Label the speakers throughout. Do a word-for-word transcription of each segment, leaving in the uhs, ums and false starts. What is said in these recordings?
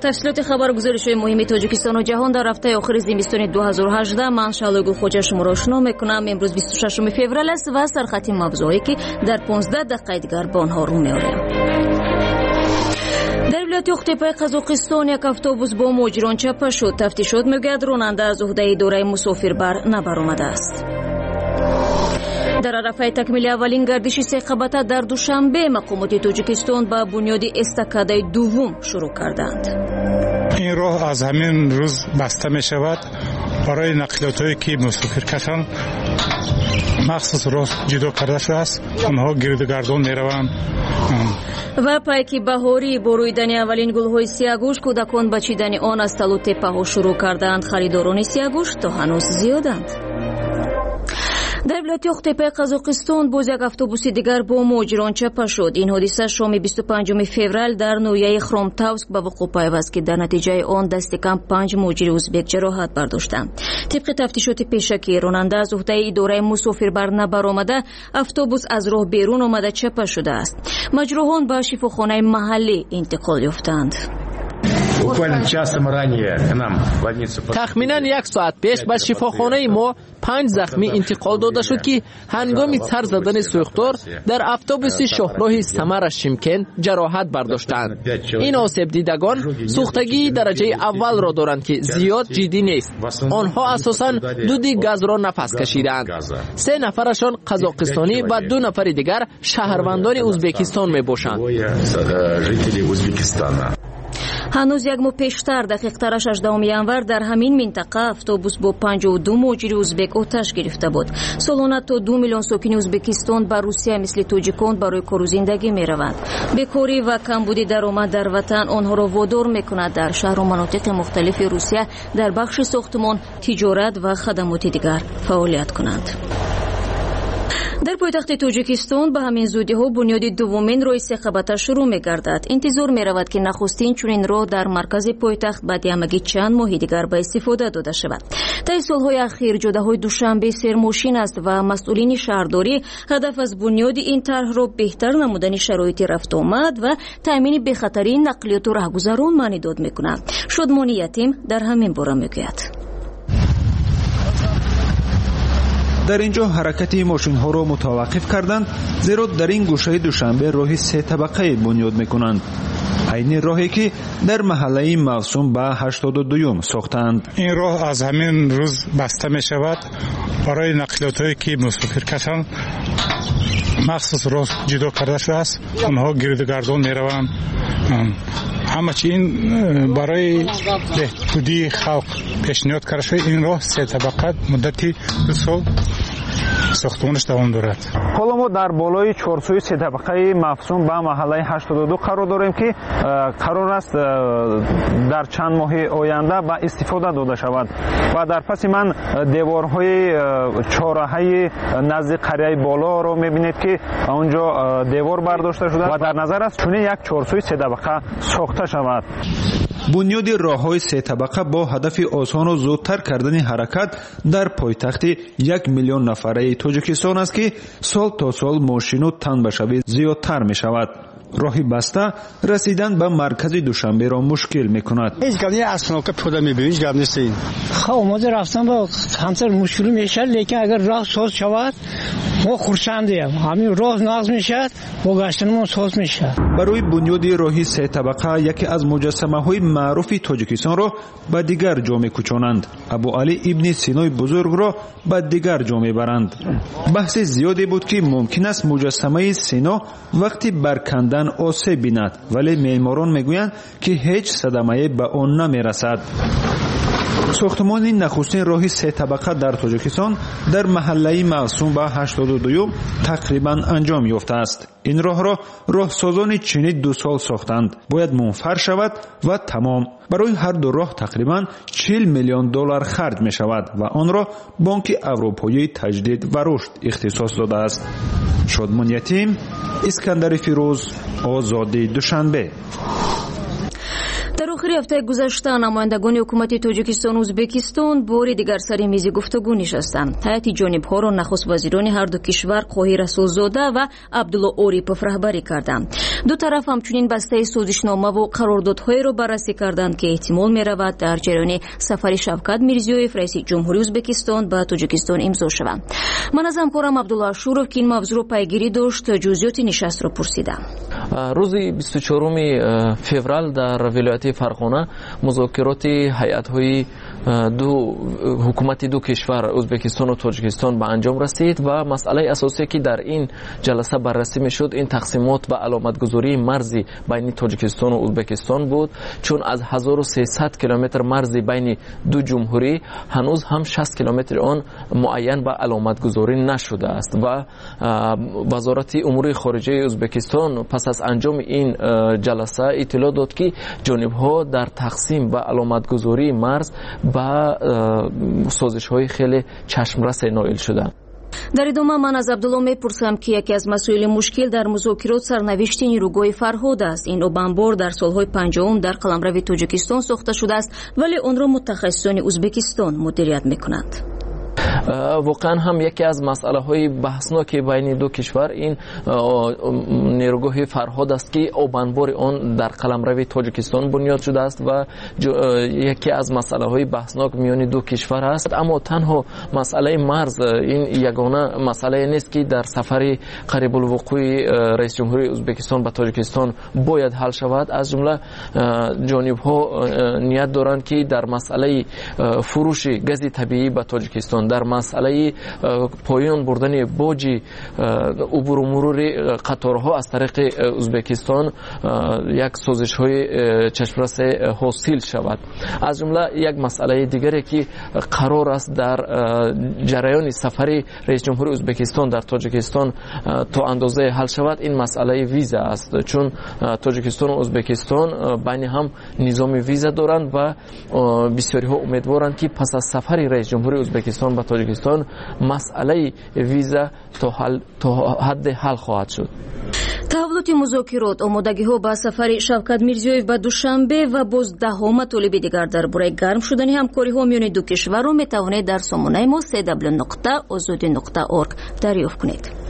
Speaker 1: تفصیلات خبرگزاری‌های مهم تاجیکستان و جهان در هفته آخر زمستان دو هزار و هجده من شالوی گلخوجه شما را آشنا میکنم. امروز بیست و ششم فوریه است و سرخط موضوعی که در پانزده دقیقه دیگر به آنها رو می‌آوریم. در ولایت اختیپای قزاقستان یک اتوبوس با مهاجران چپه شد. تفتیشات میگوید راننده از عهده اداره مسافربر نبرآمده است. در عرفه تکمیل اولین گردش سه‌قبته در دوشنبه مقامات تاجیکستان با بنیاد استکاده دوم شروع کردند.
Speaker 2: این راه از همین روز بسته می شود برای نقلیاتی که مسافر کشان مخصوص راه جدا کرده شده است. آنها گردگردان می روند.
Speaker 1: و پیک بهاری با رویدن اولین گل‌های سیاه‌گوشت کودکان به چیدن آن از تل و تپه‌ها شروع کردند. خریداران سیاه‌گوشت تا هنوز زیادند. در ولایت اختیپای قزاقستان باز یک اتوبوس دیگر با مهاجران چپه شد. این حادثه شام بیست و پنجم فوریه در نویه خرامتاوسک به وقوع پیوست که در نتیجه آن دست کم پنج مهاجر ازبک جراحت برداشتند. طبق تفتیشات پیشکی راننده از عهده اداره مسافربر نبرآمده اتوبوس از راه بیرون آمده چپه شده است. مجروحان به شفاخانه محلی انتقال یافتند.
Speaker 3: تخمینا یک ساعت پیش به شفاخانه ما پنج زخمی انتقال داده شد که هنگام سر زدن سوختار در اتوبوس شاهراه سمر شیمکن جراحت برداشتند. این آسیب دیدگان سوختگی درجه اول را دارند که زیاد جدی نیست. آنها اساساً دود گاز را نفس کشیدند. سه نفرشان قزاقستانی و دو نفر دیگر شهروندان ازبکستان می باشند.
Speaker 1: هنوز یک ماه پیشتر دقیق‌تر هجدهم ینور در همین منطقه اتوبوس با پنجاه و دو مهاجر ازبک آتش گرفته بود. سالانه تا دو میلیون ساکن ازبکستان به روسیه مثل تاجیکان برای کار و زندگی می‌روند. بیکاری و کمبود درآمد در وطن آنها را وادار می‌کند در شهر و مناطق مختلف روسیه در بخش ساختمان، تجارت و خدمات دیگر فعالیت کنند. در پایتخت تاجیکستان به همین زودی ها بنیاد دومین راه سه‌قبته شروع می گردد. انتظار می رود که نخستین چنین راه در مرکز پایتخت بعد همگی چند ماه دیگر به استفاده داده شود. طی سالهای اخیر جاده‌های دوشنبه سرماشین است و مسئولین شهرداری هدف از بنیاد این طرح را بهتر نمودن شرایط رفت آمد و تامین بخطری نقلیات و راهگذران معنی داد می کنند. شادمان یتیم در همین باره می گوید.
Speaker 4: در اینجا حرکت ماشین ها را متوقف کردند زیرا در این گوشه دوشنبه راه سه طبقه بنیاد میکنند. عین راهی که در محله موسوم به هشتاد و دو ساختند.
Speaker 2: این راه از همین روز بسته می شود برای نقلیاتی که مسافر کشان مخصوص راه جدا کرده شده است. آنها گردگردان می روند. همه چی این برای بهبودی خلق پیشنهاد کرده شده. این راه سه طبقه مدتی دو سال ساختمانش دوام دارد.
Speaker 4: حالا ما در بالای چهارسوی سه طبقه مفصوم به محله هشتاد و دو قرار داریم که قرار است در چند ماه آینده به استفاده داده شود و در پس من دیوارهای چهارراهه نزد قریه بالا رو میبینید که اونجا دیوار برداشته شده و در نظر است چون یک چهارسوی سه طبقه ساخته شود. بنیاد راه‌های سه طبقه با هدف آسان و زودتر کردن حرکت در پایتخت یک میلیون نفره تاجیکستان است که سال تا سال ماشین و تن به شب زیادتر می شود. راهی بسته رسیدن به مرکز دوشنبه را مشکل می کند.
Speaker 5: هیچ گپ نیست، اصلا که پول میبینید هیچ گپ نیست. خب اومده رفتن با همسر مشکل میشه، لیکن اگر راه ساز شود ما خرسندیم. همین راه ناز میشه و گشتنمون ساز میشه.
Speaker 4: برای بنیاد راهی سه طبقه یکی از مجسمه های معروف تاجیکستان را به دیگر جا می‌کشانند. ابو علی ابن سینای بزرگ را به دیگر جا میبرند. بحث زیادی بود که ممکن است مجسمه سینا وقتی برکندن آسیب بیند، ولی معماران میگویند که هیچ صدمه به آن نمیرسد. ساختمان نخستین راهی سه طبقه در تاجیکستان در محله موسوم به هشتاد و دو تقریبا انجام یافته است. این راه را راهسازان چینی دو سال ساختند. باید منفر شود و تمام. برای هر دو راه تقریبا چهل میلیون دلار خرج می شود و آن را بانک اروپایی تجدید و رشد اختصاص داده است. شادمان یتیم، اسکندر فیروز، آزادی دوشنبه.
Speaker 1: در آخر هفته گذشته نمایندگان حکومت تاجیکستان و ازبکستان باری دیگر سر میز گفتگو نشستند. هیئت جانبها را نخست وزیران هر دو کشور قاهی رسولزاده و عبدالله اوریپوف رهبری کردند. دو طرف همچنین بسته سازشنامه و قراردادهای را بررسی کردند که احتمال می‌رود در جریان سفر شوکت میرزیویف رئیس جمهوری ازبکستان به تاجیکستان امضا شود. من از همکارم عبدالله شورов که این موضوع را پیگیری داشت جزئیات نشست را پرسیدم.
Speaker 3: روز بیست و چهارم فوریه در ولایت فرغانه مذاکرات هیئت‌های دو حکومت دو کشور ازبکستان و تاجیکستان به انجام رسید و مسئله اساسی که در این جلسه بررسی میشد این تقسیمات و علامتگذاری مرزی بین تاجیکستان و ازبکستان بود، چون از هزار و سیصد کیلومتر مرزی بین دو جمهوری هنوز هم شصت کیلومتر آن معین به علامتگذاری نشده است و وزارت امور خارجه ازبکستان پس از انجام این جلسه اطلاع داد که جانب‌ها در تقسیم و علامتگذاری مرز با سازش‌های خیلی چشمرس نائل شدند.
Speaker 1: در ادامه من از عبدالله میپرسم که یکی از مسائل مشکل در مذاکرات سرنوشت نیروگاه فرهاد است. این اوبنبار در سالهای پنجاه در قلمرو تاجیکستان ساخته شده است ولی آن را متخصصان ازبکستان مدیریت میکنند.
Speaker 3: واقعا هم یکی از مسئله های بحثناک بین دو کشور این نیروگاه فرهاد است که اوبنبار آن در قلمرو تاجیکستان بنیاد شده است و یکی از مسئله های بحثناک میان دو کشور است. اما تنها مسئله مرز این یگانه مسئله نیست که در سفر قریب الوقوع رئیس جمهوری ازبکستان به تاجیکستان باید حل شود. از جمله جانب ها نیت دارند که در مسئله فروش گاز طبیعی به تاجیکستان، در مسئله پایان بردن باج عبور و مرور قطارها از طریق ازبکستان یک سازش های چشمرس حاصل شود. از جمله یک مسئله دیگری که قرار است در جریان سفر رئیس جمهور ازبکستان در تاجیکستان تا اندازه حل شود این مسئله ویزا است، چون تاجیکستان و ازبکستان بین هم نظام ویزا دارند و بسیاری ها امیدوارند که پس از سفر رئیس جمهور ازبکستان به تاجیکستان مسئله ویزا تا حل تا حد حل خواهد شد.
Speaker 1: تحولات مذاکرات آمادگی ها به سفر شوکت میرزیویف به دوشنبه و باز دهم مطالب دیگر درباره گرم شدن همکاری ها میان دو کشور را می توانید در سامانه ما سی دبلیو نقطه آزادی نقطه اورگ دریافت کنید.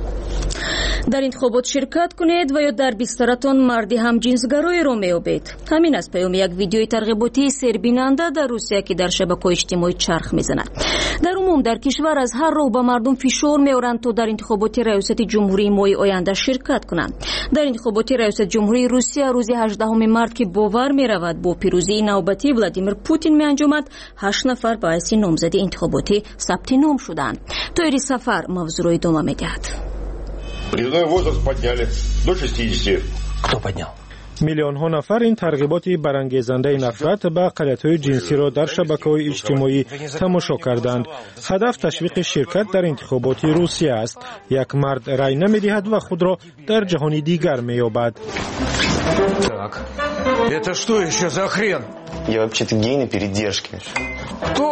Speaker 1: در انتخابات شرکت کنید و یا در بسترتان مردی همجنسگرای را میابید. همین است پیام یک ویدیوی ترغیباتی سربیننده در روسیه که در شبکه‌های اجتماعی چرخ میزند. در عموم در کشور از هر راه به مردم فشار میآورند تا در انتخابات ریاست جمهوری ماه آینده شرکت کنند. در انتخابات ریاست جمهوری روسیه روز هجدهم مارس که باور میرود با پیروزی نوبتی ولادیمیر پوتین می انجامد، هشت نفر باعث نامزدی انتخاباتی ثبت نام شدند. طوری سفر موضوع را ادامه میدهد.
Speaker 6: Призывной возраст подняли до шестидесяти. Кто поднял?
Speaker 7: میلیون ها نفر این ترغیبات برانگیزنده نفرت به اقلیت‌های جنسی را در شبکه‌های اجتماعی تماشا کردند. هدف تشویق شرکت در انتخابات روسیه است. یک مرد رای نمی‌دهد و خود را در جهانی دیگر می‌یابد.
Speaker 8: Так. Это что еще за хрен?
Speaker 9: Я вообще-то гей на передержке.
Speaker 8: Кто?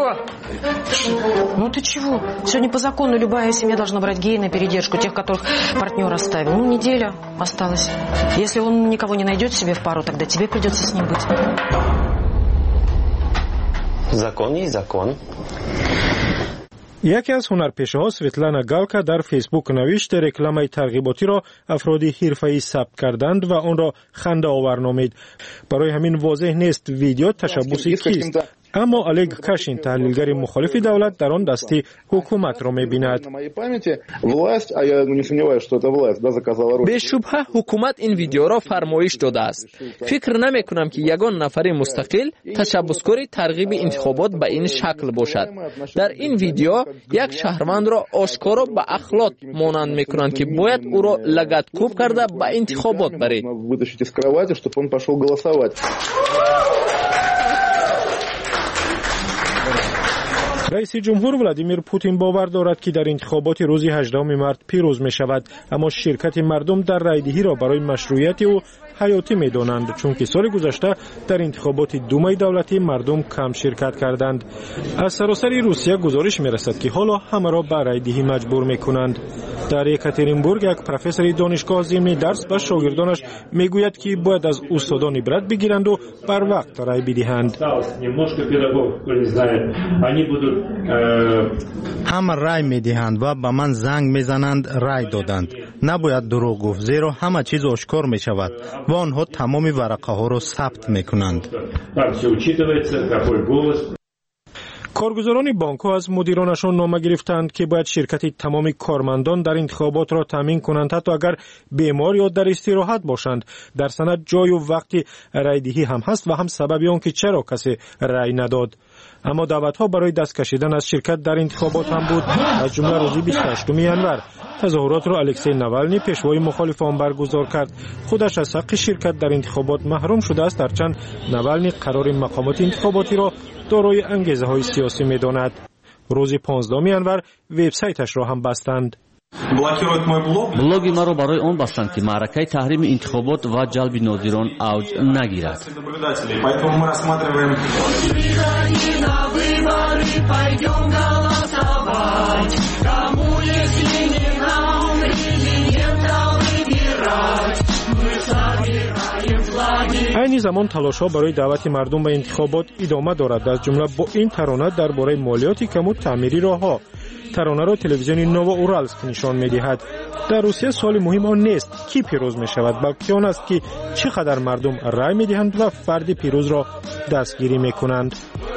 Speaker 10: Ну ты чего? Сегодня по закону любая семья должна брать гея на передержку, тех, которых партнер оставил. Ну, неделя осталась. Если он никого не найдет себе в пару, тогда тебе придется с ним быть.
Speaker 9: Закон есть закон.
Speaker 7: یکی از هنرپیشه‌ها سویتلانا گالکا در فیسبوک نوشت رکلام ترغیباتی را افرادی حرفه‌ای ثبت کردند و آن را خنده آور نامید. برای همین واضح نیست ویدیو تشبوسی کیست. اما الگ کاشین تحلیلگر مخالف دولت در آن دستی حکومت را می‌بیند.
Speaker 3: به شبهه حکومت این ویدیو را فرمایش داده است. فکر نمی‌کنم که یگان نفر مستقل تشبوسکار ترغیب انتخابات به این شکل باشد. در این ویدیو یک شهروند را آشکارا به اخلاق مانند می‌کنند که باید او را لگدکوب کرده به انتخابات برید.
Speaker 7: رئیس جمهور ولادیمیر پوتین باور دارد که در انتخابات روز هجدهم مارس پیروز می شود، اما شرکت مردم در رایدهی را برای مشروعیت او حیاتی می دانند، چون که سال گذشته در انتخابات دومای دولتی مردم کم شرکت کردند. از سراسر روسیه گزارش می رسد که حالا همه را به رایدهی مجبور می کنند. در یکاترینبورگ یک پروفسور دانشگاه ضمن درس به شاگردانش میگوید که باید از استادان عبرت بگیرند و بر وقت رای بدهند.
Speaker 11: همه رای میدهند و به من زنگ میزنند رای دادند. نباید دروغ گفت، زیرا همه چیز آشکار می شود و آنها تمام ورقه ها را ثبت می کنند.
Speaker 7: کارگزاران بانک ها از مدیرانشان نامه گرفتند که باید شرکت تمام کارمندان در انتخابات را تامین کنند، حتی اگر بیمار یا در استراحت باشند. در سند جای و وقت رای دهی هم هست و هم سبب آن که چرا کسی رای نداد. اما دعوت ها برای دست کشیدن از شرکت در انتخابات هم بود. از جمله روز بیست و هشتم ژانویه تظاهرات را الکسی ناوالنی پیشوای مخالف آن برگزار کرد. خودش از حق شرکت در انتخابات محروم شده است، هرچند ناوالنی قرار مقامات انتخاباتی را دارای انگیزه های سیاسی می‌داند. روز پانزدهم ژانویه وبسایتش را هم بستند.
Speaker 12: блоги маро барои он бастанд ки маъракаи таҳрими интихобот ва ҷалби нозирон авҷ нагирад.
Speaker 7: айни замон талошҳо барои даъвати мардум ба интихобот идома дорад, аз ҷумла бо ин тарона дар бораи молиёти каму таъмири роҳҳо. таронаро телевизиони новоуралск нишон медиҳад. дар русия суоли муҳим он нест ки пирӯз мешавад, балки он аст ки чӣ қадар мардум рай медиҳанд ва фарди пирӯзро дастгирӣ мекунанд.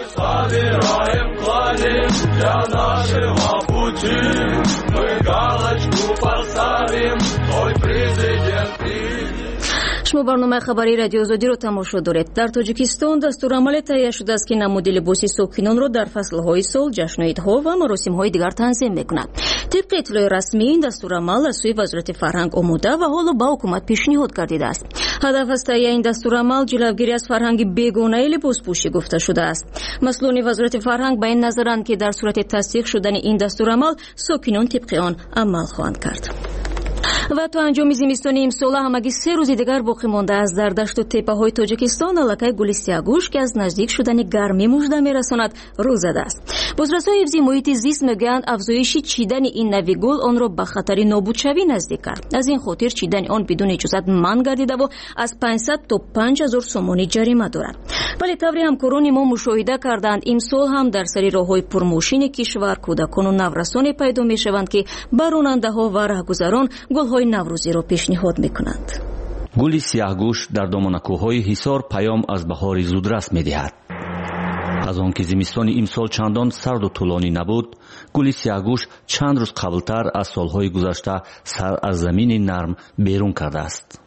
Speaker 1: شما برنامه خبری رادیو آزادی رو تماشا دارید. در تاجیکستان دستورالعمل تهیه شده است که نمود لباسی ساکنان را در فصل‌های سال، جشن عیدها و مراسم‌های دیگر تنظیم می‌کند. طبق اطلاع رسمی این دستورالعمل از سوی وزارت فرهنگ آماده و حالا به حکومت پیشنهاد گردیده است. هدف از تهیه این دستورالعمل جلوگیری از فرهنگ بیگانه لباسپوشی گفته شده است. مسئولان وزارت فرهنگ به این نظرند که در صورت تصدیق شدن این دستورالعمل ساکنان طبق آن عمل خواهند کرد. و تا انجام زمستانی امسال همگی سه روز دیگر باقی مانده است. در دشت و تپه‌های تاجیکستان الکای گل سیاه‌گوش که از نزدیک شدن گرمی مژده می‌رساند رو زده است. بازرسای حفظ محیط زیست میگویند افزایش چیدن این نوع گل آن را به خطر نابودشوی نزدیک کرد. از این خاطر چیدن آن بدون اجازت منع گردیده و از پانصد تا پنج هزار سومانی جریمه دارد. ولی طوری همکاران ما مشاهده کردند امسال هم در سری راه‌های پرماشین کشور کودکان و نورسان پیدا می‌شوند که به راننده‌ها و راهگذران گل‌های نوروزی را پیشنهاد می‌کنند.
Speaker 12: گل سیاه‌گوش در دامنکوهای حصار پیام از بهار زودرس می‌دهد. از آن که زمستان امسال چندان سرد و طولانی نبود، گل سیاه‌گوش چند روز قبلتر از سالهای گذشته سر از زمین نرم بیرون کرده است.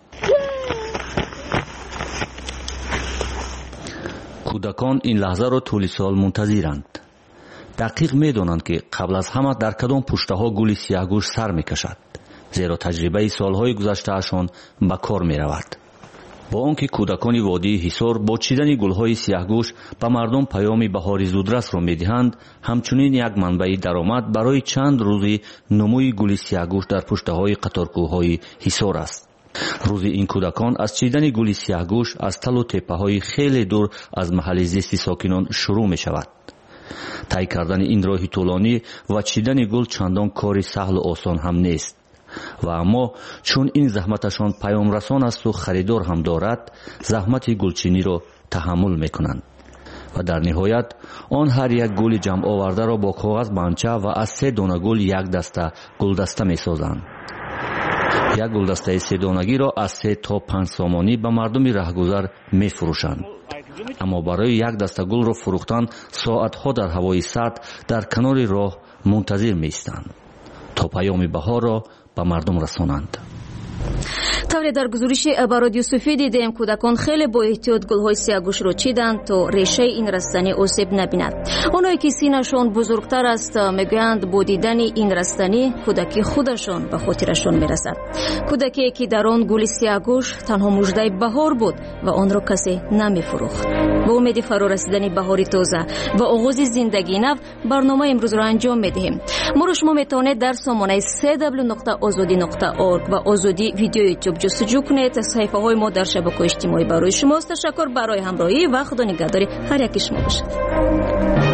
Speaker 12: کودکان این لحظه را طول سال منتظرند. دقیق می‌دانند که قبل از همه در کدام پشته‌ها گل سیاه‌گوش سر می‌کشد، زیرا تجربه سالهای گذشته‌شان به کار می‌رود. با آنکه کودکان وادی حصار با چیدن گل‌های سیاه‌گوش به مردم پیام بهار زودرس را می‌دهند، همچنین یک منبع درآمد برای چند روزی نموی گل سیاه‌گوش در پشته‌های قطارکوه‌های حصار است. روزی این کودکان از چیدن گل سیاه‌گوش از تل و تپه‌های خیلی دور از محل زیست ساکنان شروع می‌شود. طی کردن این راه طولانی و چیدن گل چندان کاری سهل و آسان هم نیست. و اما چون این زحمتشان پیام رسان است و خریدار هم دارد، زحمت گلچینی را تحمل میکنند و در نهایت آن هر یک گل جمع آورده را با کاغذ بانچه و از سه دانه گل یک دسته گلدسته میسازند. یک گلدسته سه دانگی را از سه تا پنج سامانی به مردم رهگذر میفروشند. اما برای یک دسته گل را فروختن ساعتها در هوای سرد در کنار راه منتظر میستند تا پیام بهار را به مردم رسانند.
Speaker 1: طوری در گزارش به رادیو صوفی دیدیم کودکان خیلی با احتیاط گل‌های سیاه‌گوش را چیدند تا ریشه این رستنی آسیب نبیند. آنهایی که سینه‌شان بزرگتر است میگویند با دیدن این رستنی کودکی خودشان به خاطرشان میرسد. کودکی که در آن گل سیاه‌گوش تنها مژده بهار بود و آن را کسی نمیفروخت. با امید فرا رسیدن بهاری تازه و آغاز زندگی نو برنامه امروز را انجام میدهیم. ما را شما میتوانید در سامانه سه دبلیو نقطه آزادی نقطه اورگ و آزادی ویدیو یوتیوب جستجو کنید. صفحه های ما در شبکه‌های اجتماعی برای شماست. تشکر برای همراهی و خدا نگهدار هر یک شما باشد.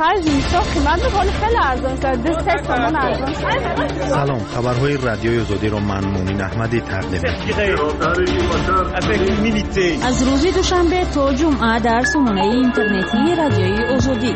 Speaker 13: خرج میشه قیمت ولی خیلی ارزان شده سه تومن ارزان.
Speaker 11: سلام، خبرهای رادیوی آزادی رو من مومین احمدی تقدیم
Speaker 1: از روز دوشنبه تا جمعه در سامانه اینترنتی رادیوی آزادی.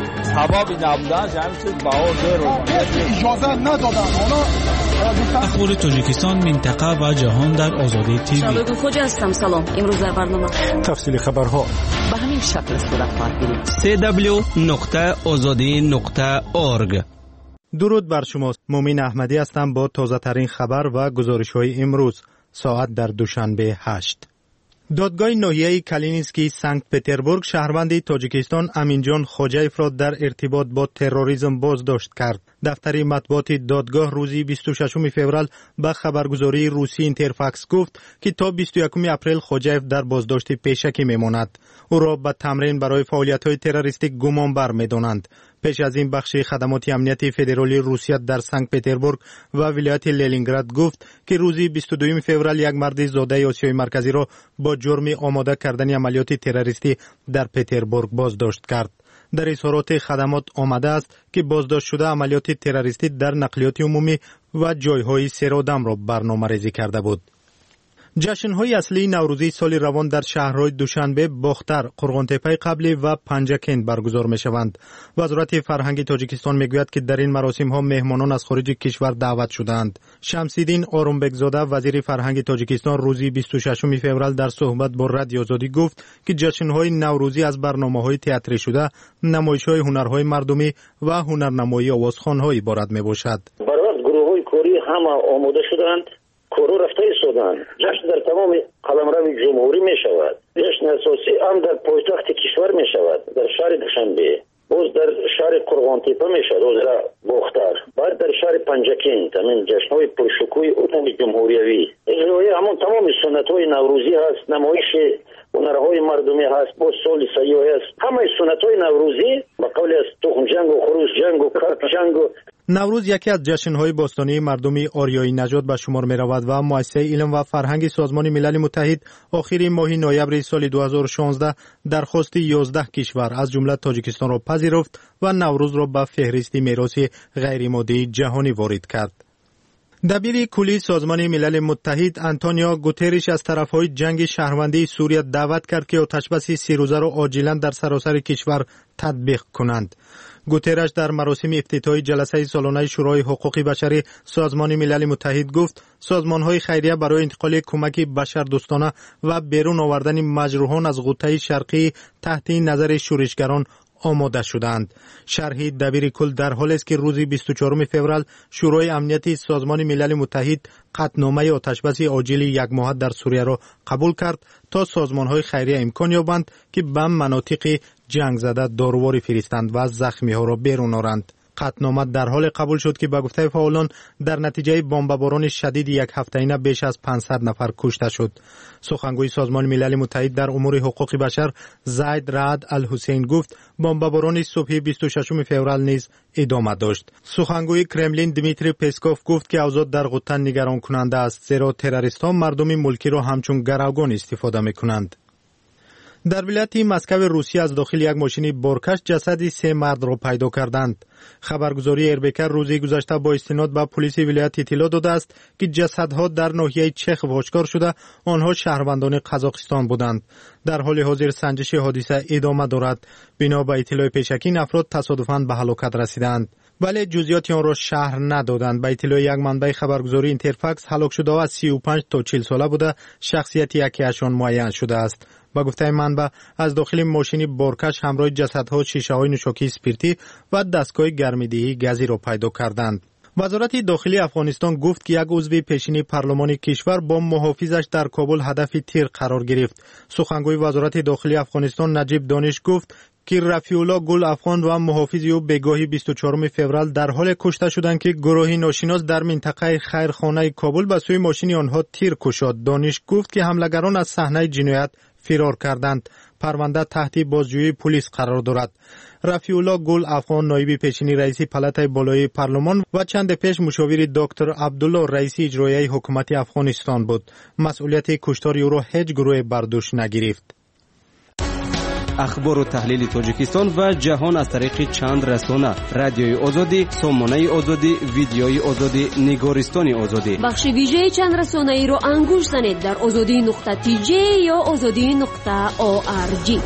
Speaker 14: اخبار تاجیکستان، منطقه و جهان در آزادی تیوی.
Speaker 1: شباب خوش هستم. سلام. امروز در برنامه
Speaker 7: تفصیل خبرها
Speaker 3: به همین شکل صورت خواهد
Speaker 14: سی دبلیو نقطه آزادی نقطه اورگ.
Speaker 11: درود بر شما. مومین احمدی هستم با تازه ترین خبر و گزارش های امروز ساعت در دوشنبه هشت. دادگاه ناحیه کالینینسکی سنت پتربورگ شهروند تاجیکستان امینجان خوجایف را در ارتباط با تروریسم بازداشت کرد. دفتر مطبوعات دادگاه روز بیست و ششم فوریه به خبرگزاری روسی اینترفاکس گفت که تا بیست و یکم اپریل خوجایف در بازداشت پیشکی میماند. او را به تمرین برای فعالیت‌های تروریستی گمانبر می‌دانند. پیش از این بخش خدمات امنیتی فدرالی روسیه در سنت پتربورگ و ولایت لنینگراد گفت که روز بیست و دوم فوریه یک مرد زاده آسیای مرکزی را با جرم آماده کردن عملیات تروریستی در پتربورگ بازداشت کرد. در اظهارات خدمات آمده است که بازداشت شده عملیات تروریستی در نقلیات عمومی و جایهای سرآدم را برنامه‌ریزی کرده بود. جشن‌های اصلی نوروزی سال روان در شهرهای دوشنبه، باختر، قرغان‌تپه قبلی و پنجکند برگزار می‌شوند. وزارت فرهنگ تاجیکستان می‌گوید که در این مراسم‌ها مهمانان از خارج کشور دعوت شدند. شمس‌الدین آرومبگزاده وزیر فرهنگ تاجیکستان روز بیست و ششم فوریه در صحبت با رادیو آزادی گفت که جشن‌های نوروزی از برنامه‌های تئاتری شده، نمایش‌های هنرهای مردمی و هنرنمایی آوازخوان‌ها عبارت می‌باشد.
Speaker 15: برای گروه‌های کوری همه آماده شدند. کورو رفته ایستادند. جشن در تمام قلمرو جمهوری می شود. جشن اساسی هم در پایتخت کشور می شود، در شهر دوشنبه. باز در شهر قرغان‌تپه می شود، باز در باختر. بعد در شهر پنجکند همین جشن‌های پرشکوه عمومی جمهوریوی. اجرای همون تمام سنت‌های نوروزی هست، نمایش هنرهای مردمی هست، باز سال سیاحی است. همه سنت‌های نوروزی به قول از تخم جنگ و خروس جنگ و کارت جنگ.
Speaker 11: نوروز یکی از جشن‌های باستانی مردمی آریایی نژاد به شمار می‌رود و مؤسسه علم و فرهنگ سازمان ملل متحد آخر ماه نوامبر سال دو هزار و شانزده درخواست یازده کشور از جمله تاجیکستان را پذیرفت و نوروز را به فهرست میراث غیرمادی جهانی وارد کرد. دبیر کلی سازمان ملل متحد آنتونیو گوترش از طرفهای جنگ شهروندی سوریه دعوت کرد که آتشبس سی روزه را عاجلاً در سراسر کشور تطبیق کنند. گوترش در مراسم افتتاحی جلسه سالانه شورای حقوق بشر سازمان ملل متحد گفت سازمان‌های خیریه برای انتقال کمک بشردوستانه و بیرون آوردن مجروحان از غوطه شرقی تحت نظر شورشگران آماده شدند. شرح دبیر کل در حالی است که روز بیست و چهارم فوریه شورای امنیتی سازمان ملل متحد قطعنامه آتشبس عاجل یک ماه در سوریه را قبول کرد تا سازمان‌های خیریه امکان یابند که به مناطق جنگ زده داروواری فرستند و زخمی‌ها را بیرون آورند. قطعنامه در حال قبول شد که به گفته فعالان در نتیجه بمباران شدید یک هفته‌ای بیش از پانصد نفر کشته شد. سخنگوی سازمان ملل متحد در امور حقوق بشر زید رعد الحسین گفت بمباران صبح بیست و ششم فوریه نیز ادامه داشت. سخنگوی کرملین دمیتری پسکوف گفت که اوضاع در غوطه نگران کننده است، زیرا تروریستان مردم ملکی را همچون گروگان استفاده می‌کنند. در ولایت مسکو روسیه از داخل یک ماشین بارکش جسد سه مرد را پیدا کردند. خبرگزاری اربکر روزی گذشته با استناد به پلیس ولایت اطلاع داده است که جسدها در ناحیه چخ آشکار شده، آنها شهروندان قزاقستان بودند. در حال حاضر سنجش حادثه ادامه دارد. بنا به اطلاع پیشکی این افراد تصادفاً به هلاکت رسیدند، ولی جزئیات آن را شرح ندادند. به اطلاع یک منبع خبرگزاری اینترفاکس هلاک شده از سی و پنج تا چهل ساله بوده، شخصیت یکی ازشان معین شده است. با گفته منبع از داخل ماشین بارکش همراه جسدها شیشه‌های نوشاکی اسپریتی و دستگاه گرمایدهی گازی را پیدا کردند. وزارت داخلی افغانستان گفت که یک عضو پیشین پارلمان کشور با محافظش در کابل هدف تیر قرار گرفت. سخنگوی وزارت داخلی افغانستان نجیب دانش گفت که رفیع الله گل افغان و محافظ او بگاهی بیست و چهارم فوریه در حال کشته شدند که گروهی ناشناس در منطقه خیرخانه کابل به سوی ماشین آنها تیر کشاد. دانش گفت که حملگران از صحنه جنایت فرار کردند. پرونده تحت بازجویی پلیس قرار دارد. رفیع الله گل افغان نایب پیشین رئیس پالاتای بالای پارلمان و چند پیش مشاور دکتر عبدالله رئیس اجرایی حکومت افغانستان بود. مسئولیت کشتار او را هیچ گروه بر دوش نگرفت.
Speaker 16: اخبار و تحلیل تاجیکستان و جهان از طریق چند رسانه: رادیوی آزادی، سامانه آزادی، ویدیوی آزادی، نگارستان آزادی.
Speaker 17: بخش ویژه چند رسانه ای رو انگوش زنید در آزادی نقطه تی جی یا آزادی نقطه او آر جی.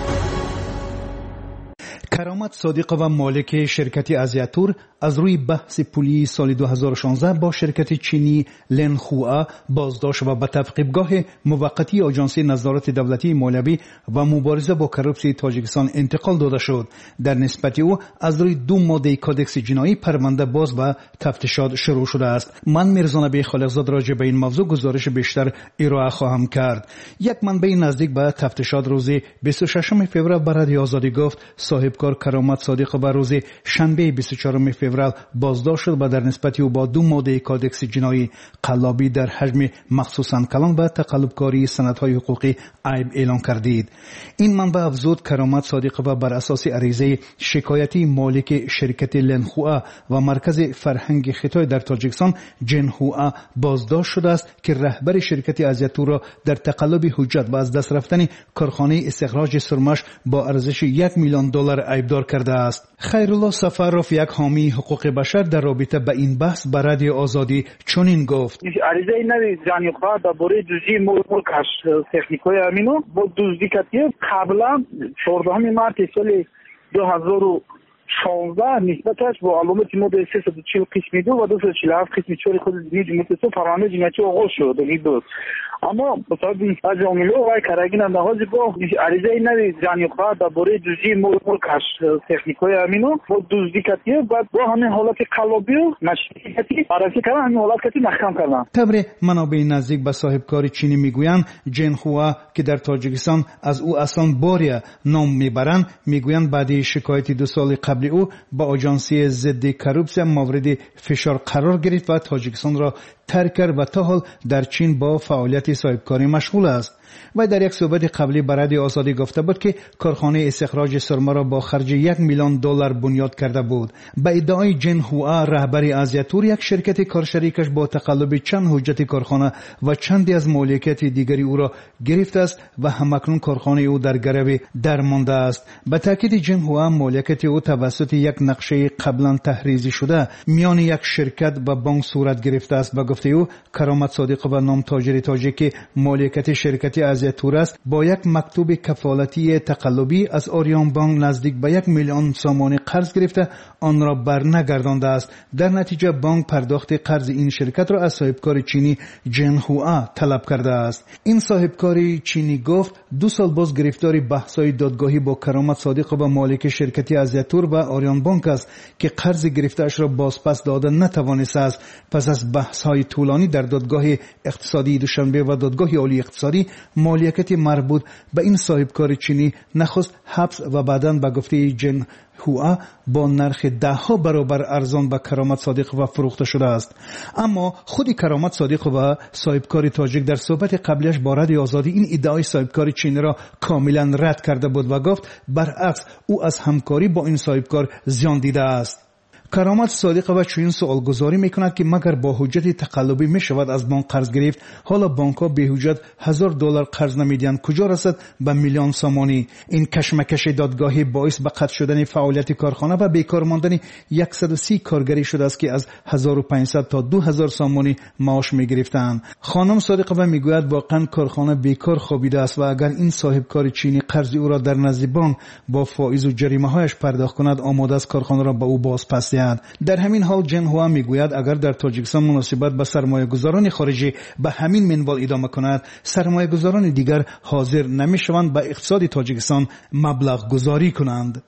Speaker 18: کرامت صادق و مالک شرکت ازیاتور از روی بحث پولی سال دو هزار و شانزده با شرکت چینی لنخوا بازداشت و به تعقیبگاه موقتی آژانس نظارت دولتی مالیوی و مبارزه با کراپسی تاجیکستان انتقال داده شد. در نسبت او از روی دو ماده کادکس جنایی پرونده باز و تفتیشات شروع شده است. من میرزا نبی خالقزاد راجع به این موضوع گزارش بیشتر ارائه خواهم کرد. یک منبع نزدیک به تفتیشات روز بیست و ششم فوریه به رادیو آزادی گفت صاحبکار کرامت صادق به روز شنبه بیست و چهارم فوریه بازداشت شد و در نسبت او با دو ماده کادکس جنایی قلابی در حجم مخصوصاً کلان و تقلبکاری سندهای حقوقی عیب اعلان کردید. این منبع افزود کرامت صادق و بر اساس عریضه شکایتی مالک شرکت لنخوا و مرکز فرهنگ خطای در تاجیکستان جنخوا بازداشت شده است که رهبر شرکت ازیاتور را در تقلب حجت و از دست رفتن کارخانه استخراج سرمش با ارزش یک میلیون دلار عیبدار کرده است. خیرالله سفرف، یک حامی حقوق بشر، در رابطه به این بحث به رادیو آزادی چنین گفت:
Speaker 19: عریضه نوی جانیخوا درباره دزدی ملکش تکنیکای امینو با دزدی کردن قبلا چهاردهم مارس سال دو هزار و شانزده نسبتش با علامت ماده سیصد و چهل قسم دو و دویست و چهل و هفت قسم چهار خود دیگه متصل فرمان جنایتی آغاز شد این دو. اما بسبب از جامعه و کارگین اندازه با عریضه نوی جانیخوا درباره دزدی ملکش تکنیکای امینو با دزدی کردن بعد با همین حالت قلابی و مشکلی بررسی کردن، همین حالت کتی محکم کردن.
Speaker 18: تبر منابع نزدیک به صاحبکار چینی میگویند جنخوا که در تاجیکستان از او اصلا باریا نام میبرند، میگویند بعد شکایت دو سال قبل او با آژانسی ضد کراپسی مورد فشار قرار گرفت و تاجیکستان را ترک کرد و تا حال در چین با فعالیت صاحبکاری مشغول است. و در یک صحبت قبلی به رادیو آزادی گفته بود که کارخانه استخراج سرمه را با خرج یک میلیون دلار بنیاد کرده بود. به ادعای جنخوا رهبر ازیاتور یک شرکت کارشریکش با تقلب چند حجت کارخانه و چندی از مالکیت دیگری او را گرفته است و همکنون کارخانه او در گرو درمانده است. به تاکید جنخوا مالکیت او توسط یک نقشه قبلا تحریزی شده میان یک شرکت و بانک صورت گرفته است. و گفته او کرامت صادق و نام تاجر تاجیک مالکیت شرکت ازیاتور است با یک مکتوب کفالتی تقلبی از آریان بانک نزدیک به یک میلیون سامانه قرض گرفته آن را برنگردانده است. در نتیجه بانک پرداخت قرض این شرکت را از صاحبکار چینی جنخوا طلب کرده است. این صاحبکار چینی گفت دو سال باز گرفتار بحث‌های دادگاهی با کرامت صادق و مالک شرکت ازیاتور و آریان بانک است که قرض گرفته‌اش را بازپس داده نتوانسته است. پس از بحث‌های طولانی در دادگاه اقتصادی دوشنبه و دادگاه عالی اقتصادی، مالکیت مربوط به این صاحبکار چینی نخست حبس و بعداً به گفته جنخوا با نرخ ده ها برابر ارزان به کرامت صادق و فروخته شده است. اما خود کرامت صادق و صاحبکار تاجیک در صحبت قبلیش با رادیو آزادی این ادعای صاحبکار چینی را کاملا رد کرده بود و گفت برعکس او از همکاری با این صاحبکار زیان دیده است. کرامت صادق و چنین سوال گذاری میکند که مگر با حجت تقلبی میشود از بانک قرض گرفت؟ حالا بانک ها به حجت هزار دلار قرض نمیدهند، کجا رسد به میلیون سامانی؟ این کشمکش دادگاهی باعث به قطع شدن فعالیت کارخانه و بیکار ماندن صد و سی کارگری شده است که از هزار و پانصد تا دو هزار سامانی معاش میگرفتند. خانم صادق و میگوید واقعا کارخانه بیکار خوابیده است و اگر این صاحبکار چینی قرض او را در نزد بانک با فائز و جریمه هایش پرداخت کند، آماده است کارخانه را به او بازپس دهد. در همین حال جنخوا میگوید اگر در تاجیکستان مناسبت به سرمایه گذاران خارجی به همین منوال ادامه کند، سرمایه گذاران دیگر حاضر نمیشوند به اقتصاد تاجیکستان مبلغ گذاری کنند.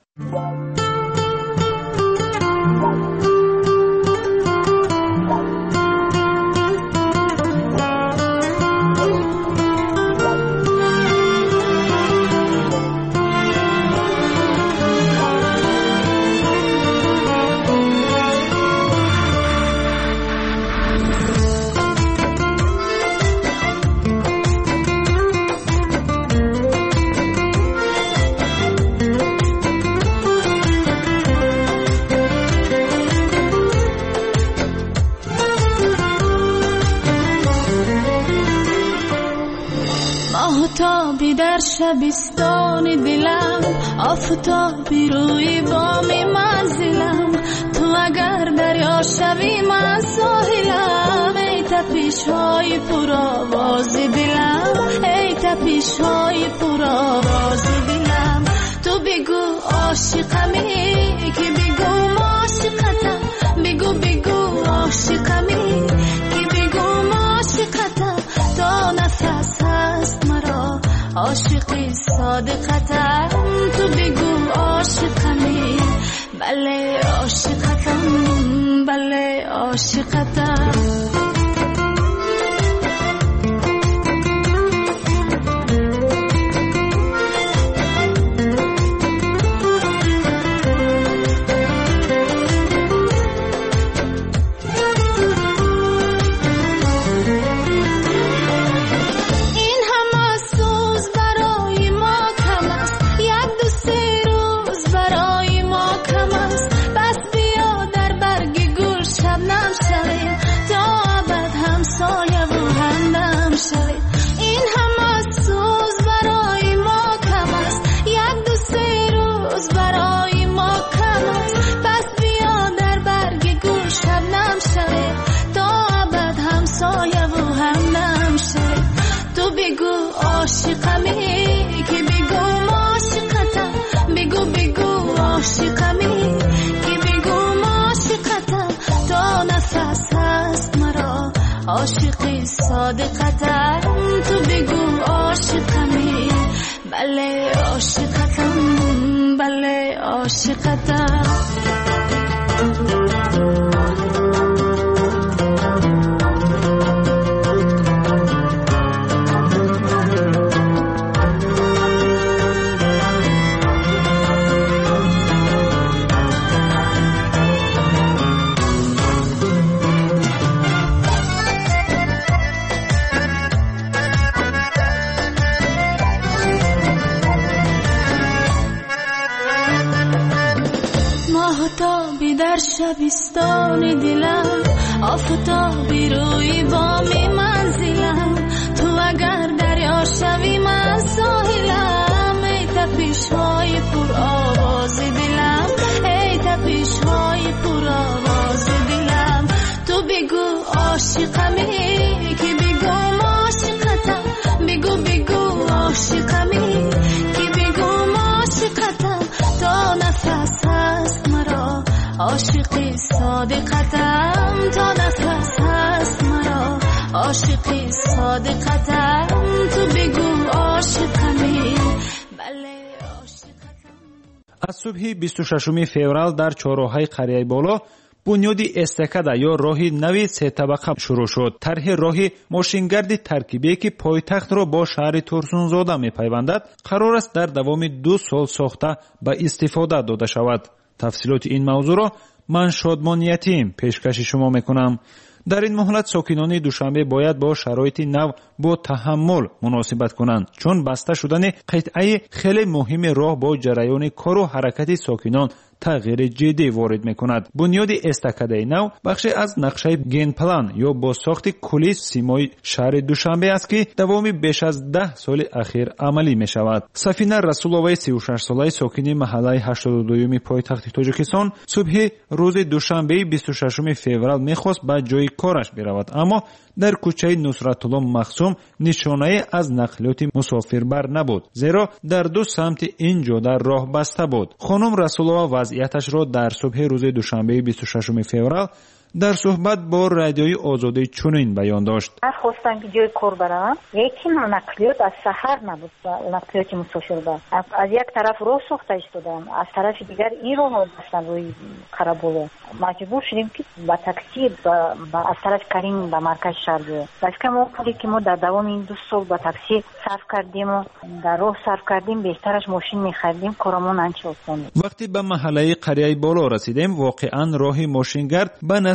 Speaker 20: شبستان دلم آفتابی روی بام منزلم تو اگر دریا شوی من ساحلم ای تپش های پر آواز دلم ای تپش های پر آواز دلم تو بگو عاشقمی که بگو عاشقتم بگو بگو عاشقمی که بگو عاشقتم تا نفس هست مرا عاشقی صادقتم تو بگو عاشقمی بله عاشقتم بله عاشقتم عاشقمی که بگو عاشقتم بگو بگو عاشقمی که بگو عاشقتم تا نفس هست مرا عاشقی صادقتم تو بگو عاشقمی بله عاشقتم بله عاشقتم آفتابی در شبستان دلم آفتابی روی بام منزلم تو اگر دریا شوی من ساحلم ای تپش های پر آواز دلم ای تپش های پر آواز دلم تو بگو عاشقمی که بگو عاشقتم بگو بگو عاشقمی که بگو عاشقتم تا نفس هست مرا عاشقی صادقتم تا نفس هست مرا عاشقی صادقتم تو بگو عاشقمی بله عاشقتم.
Speaker 4: از صبح بیست و ششم فеврал در چهارراه‌های قریه بالا بنیادی استکادا یا راهی نوی سه طبقه شروع شد. طرح راهی ماشینگرد ترکیبی که پایتخت را با شهر ترسونزاده میپیوندد قرار است در دوام دو سال ساخته به استفاده داده شود. تفصیلات این موضوع را من شادمان یتیم پیشکش شما میکنم. در این مهلت ساکنان دوشنبه باید با شرایط نو با تحمل مناسبت کنند، چون بسته شدن قطعه خیلی مهم راه با جریان کار و حرکت ساکنان تغییر جدی وارد میکند. بنیاد استکاده نو بخشی از نقشه گین پلان یا با ساخت کلی سیمای شهر دوشنبه است که دوامی بیش از ده سال اخیر عملی می شود. سفینه رسولوی سی و شش ساله ساکن محله هشتاد و دو پایتخت تاجیکستان صبح روز دوشنبه بیست و ششم فеврал میخواست به جای کارش برود، اما در کوچه نصرت الله مخصوم نشانه از نقلیات مسافربر نبود، زیرا در دو سمت این جاده راه بسته بود. خانم رسولова وضعیتش را در صبح روز دوشنبه بیست و ششم فеврал در صحبت با رادیوی آزادی چنین بیان داشت:
Speaker 21: من خواستم که جای کار برم، یکی نقلیات از شهر نبود، نقلیات مسافربر از یک طرف راه ساخته شدن، از طرف دیگر این راه بستن روی خرابوله. مجبور شدیم که با تاکسی از طرف کریم به مرکز شهر بریم. بس که ما پولی که ما در دوام این دو سال با تاکسی صرف کردیم و در راه صرف کردیم، بهترش ماشین می‌خریدیم، کارمون انجام دادیم.
Speaker 4: وقتی به محله قریه بالا رسیدیم، واقعا راه ماشینگرد به نسبت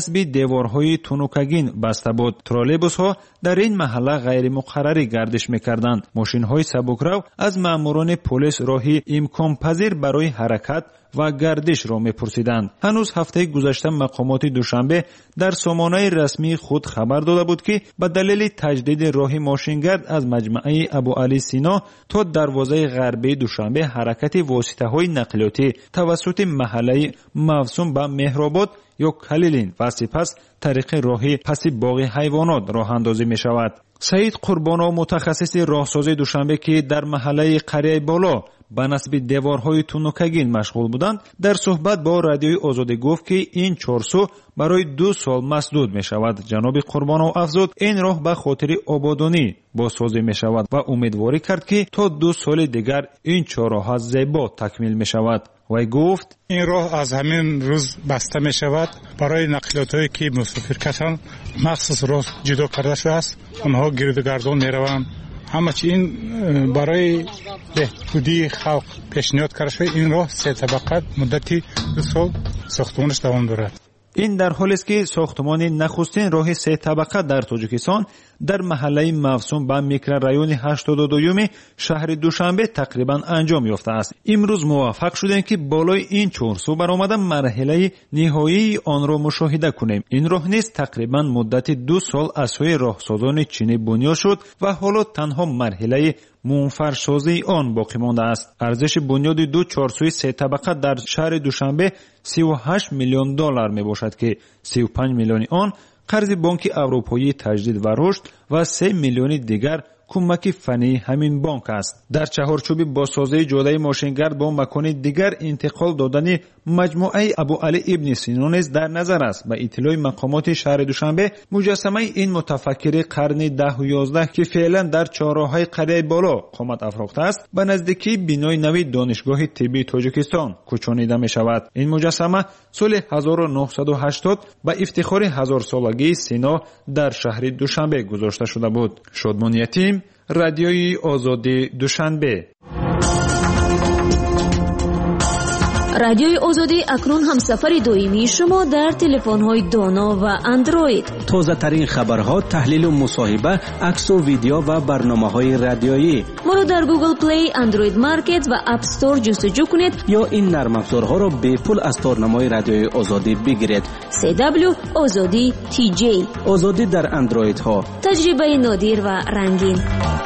Speaker 4: насби деворҳои тунукагин баста буд. троллейбусҳо дар ин маҳалла ғайримуқаррарӣ гардиш мекарданд. мошинҳои сабукрав аз маъмурони полис роҳи имконпазир барои ҳаракат ва гардишро мепурсиданд. ҳанӯз ҳафтаи гузашта мақомоти душанбе дар сомонаи расмии худ хабар дода буд ки ба далели таҷдиди роҳи мошингард аз маҷмаи Абу Али Сино то дарвозаи ғарбии Душанбе ҳаракати воситаҳои нақлиётӣ тавассути маҳаллаи Мавсум ба Меҳробод ё Калилин ва сипас тариқи роҳи паси боғи ҳайвонот роҳандозӣ мешавад. Саид Қурбонов, мутахассиси роҳсозии Душанбе, ки дар маҳаллаи Қарияи боло ба насби деворҳои тунукагин машғул буданд, дар суҳбат бо радиои Озодӣ гуфт ки ин чорсу барои ду сол масдуд мешавад. ҷаноби Қурбонов афзуд, ин роҳ ба хотири ободонӣ бозсозӣ мешавад ва умедворӣ кард ки то ду соли дигар ин чорроҳа зебо такмил мешавад. вай гуфт:
Speaker 2: ин роҳ аз ҳамин рӯз баста мешавад барои нақлиётҳое ки мусофиркашанд, махсус роҳ ҷудо карда шудааст, онҳо гирдугардон мераванд. ҳама чи ин барои беҳбудии халқ пешниҳод карда шуда, ин роҳ се табақа муддати ду сол сохтмонаш давом дорад.
Speaker 4: ин дар ҳолест ки сохтмони нахустин роҳи се табақа дар Тоҷикистон дар маҳаллаи Мавсум ба микрорайони ҳаштоду дуюми шаҳри Душанбе тақрибан анҷом ёфтааст. имрӯз муваффақ шудем ки болои ин чорсу баромада марҳилаи ниҳоии онро мушоҳида кунем. ин роҳ низ тақрибан муддати ду сол аз сӯи роҳсозони чинӣ бунёд шуд ва ҳоло танҳо марҳилаи мунфаршсозии он боқӣ мондааст. арзиши бунёди ду чорсуи се табақа дар шаҳри Душанбе сиву ҳашт миллион доллар мебошад ки сиву панҷ миллиони он қарзи Бонки Аврупоии таҷдид ва рушд ва се миллиони дигар кӯмаки фании ҳамин бонк аст. дар чаҳорчӯби бозсозии ҷодаи мошингард бо макони дигар интиқол додани маҷмуаи Абу Али ибни Сино низ дар назар аст. ба иттилои мақомоти шаҳри Душанбе, муҷассамаи ин мутафаккири қарни даҳу ёздаҳ ки феълан дар чорроҳаи Қарияи боло қомат афрохтааст, ба наздикии бинои нави донишгоҳи тиббии Тоҷикистон кӯчонида мешавад. ин муҷассама соли ҳазору нуҳсаду ҳаштод ба ифтихори ҳазорсолагии Сино дар шаҳри Душанбе гузошта шуда буд. Шодмон Ятим, радиои Озодӣ, Душанбе.
Speaker 17: радиои Озодӣ акнун ҳамсафари доимии шумо дар телефонҳои доно ва андроид.
Speaker 22: тозатарин хабарҳо, таҳлилу мусоҳиба, аксу видео ва барномаҳои радиоӣ.
Speaker 17: моро дар Google Play, Android Market ва App Store ҷустуҷӯ кунед
Speaker 22: ё ин нармафзорҳоро бепул аз торнамои радиои Озодӣ бигиред.
Speaker 17: си дабл ю Озодӣ ти ҷей.
Speaker 22: Озодӣ дар андроидҳо.
Speaker 17: таҷрибаи нодир ва рангин.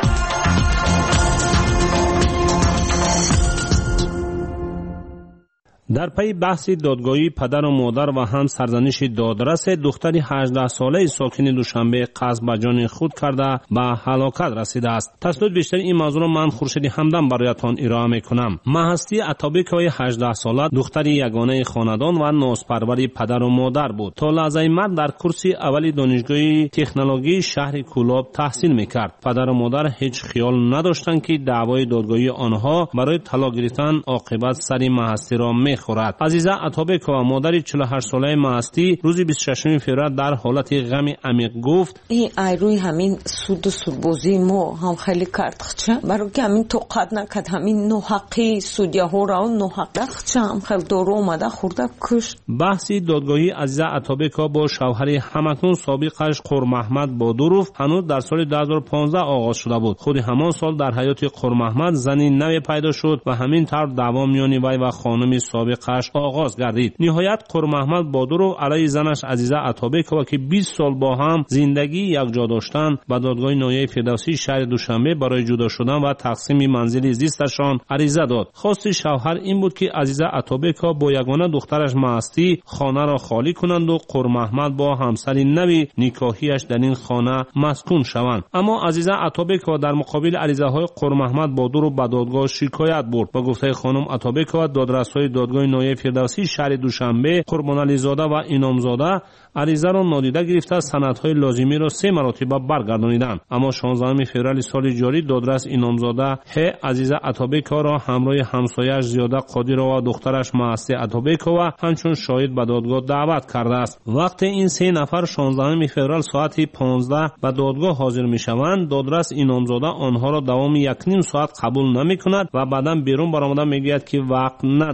Speaker 23: дар пайи баҳси додгоҳии падару модар ва ҳам сарзаниши додрас духтари ҳаждаҳсолаи сокини Душанбе қасд ба ҷони худ карда ба ҳалокат расидааст. тафсилоти бештари ин мавзӯъро ман Хуршиди Ҳамдам бароятон ироа мекунам. Маҳасти Атобековаи ҳаждаҳсола духтари ягонаи хонадон ва нозпарвари падару модар буд. то лаҳзаи марг дар курси аввали донишгоҳи технологии шаҳри Кӯлоб таҳсил мекард. падару модар ҳеҷ хиёл надоштанд ки даъвои додгоҳии онҳо барои талоқ гирифтан оқибат сари Маҳастиро мехӯрад. азиза Атобекова, модари чӯлу ҳашт солаи Маҳастӣ, рӯзи бисту шашуми феврал дар ҳолати ғами амиқ гуфт:
Speaker 24: ин айрӯи ҳамин суду судбозии мо ҳам хеле кард хча, барои ки ҳамин тоқат накард, ҳамин ноҳақи судяҳоро ноҳақда хча ҳам хел дору омада хӯрда кушт.
Speaker 23: баҳси додгоҳи азиза Атобекова бо шавҳари ҳамакнун собиқаш Қурмаҳмад Бодуров ҳанӯз дар соли ду ҳазору понздаҳ оғоз шуда буд. худи ҳамон сол дар ҳаёти Қурмаҳмад зани наве пайдо шуд ва ҳамин тавр даъво миёни вай ва хонуми собиқаш оғоз гардид. ниҳоят Қурмаҳмад Бодуров алайҳи занаш азиза Атобекова ки бист сол бо ҳам зиндагии якҷо доштанд, ба додгоҳи ноҳияи Фирдавсии шаҳри Душанбе барои ҷудо шудан ва тақсими манзили зисташон ариза дод. хости шавҳар ин буд ки азиза Атобекова бо ягона духтараш Маҳастӣ хонаро холӣ кунанду Қурмаҳмад бо ҳамсари нави никоҳияш дар ин хона маскун шаванд. аммо азиза Атобекова дар муқобили аризаҳои Қурмаҳмад Бодуров ба додгоҳ шикоят бурд. ба гуфтаи хонум Атобекова, додрасҳои додгоҳи ноҳияи Фирдавсии шаҳри Душанбе, Қурбонализода ва Иномзода аризаро нодида гирифта санадҳои лозимиро се маротиба баргардониданд. аммо шонздаҳуми феврали соли ҷорӣ додрас Иномзода ҳе азиза Атобекованро ҳамроҳи ҳамсояш Зиёда Қодирова ва духтараш Маҳастӣ Атобекова ҳамчун шоҳид ба додгоҳ даъват кардааст. вақте ин се нафар шонздаҳуми феврал соати понздаҳ ба додгоҳ ҳозир мешаванд, додрас Иномзода онҳоро давоми якним соат қабул намекунад ва баъдан берун баромада мегӯяд ки вақт надорад. дар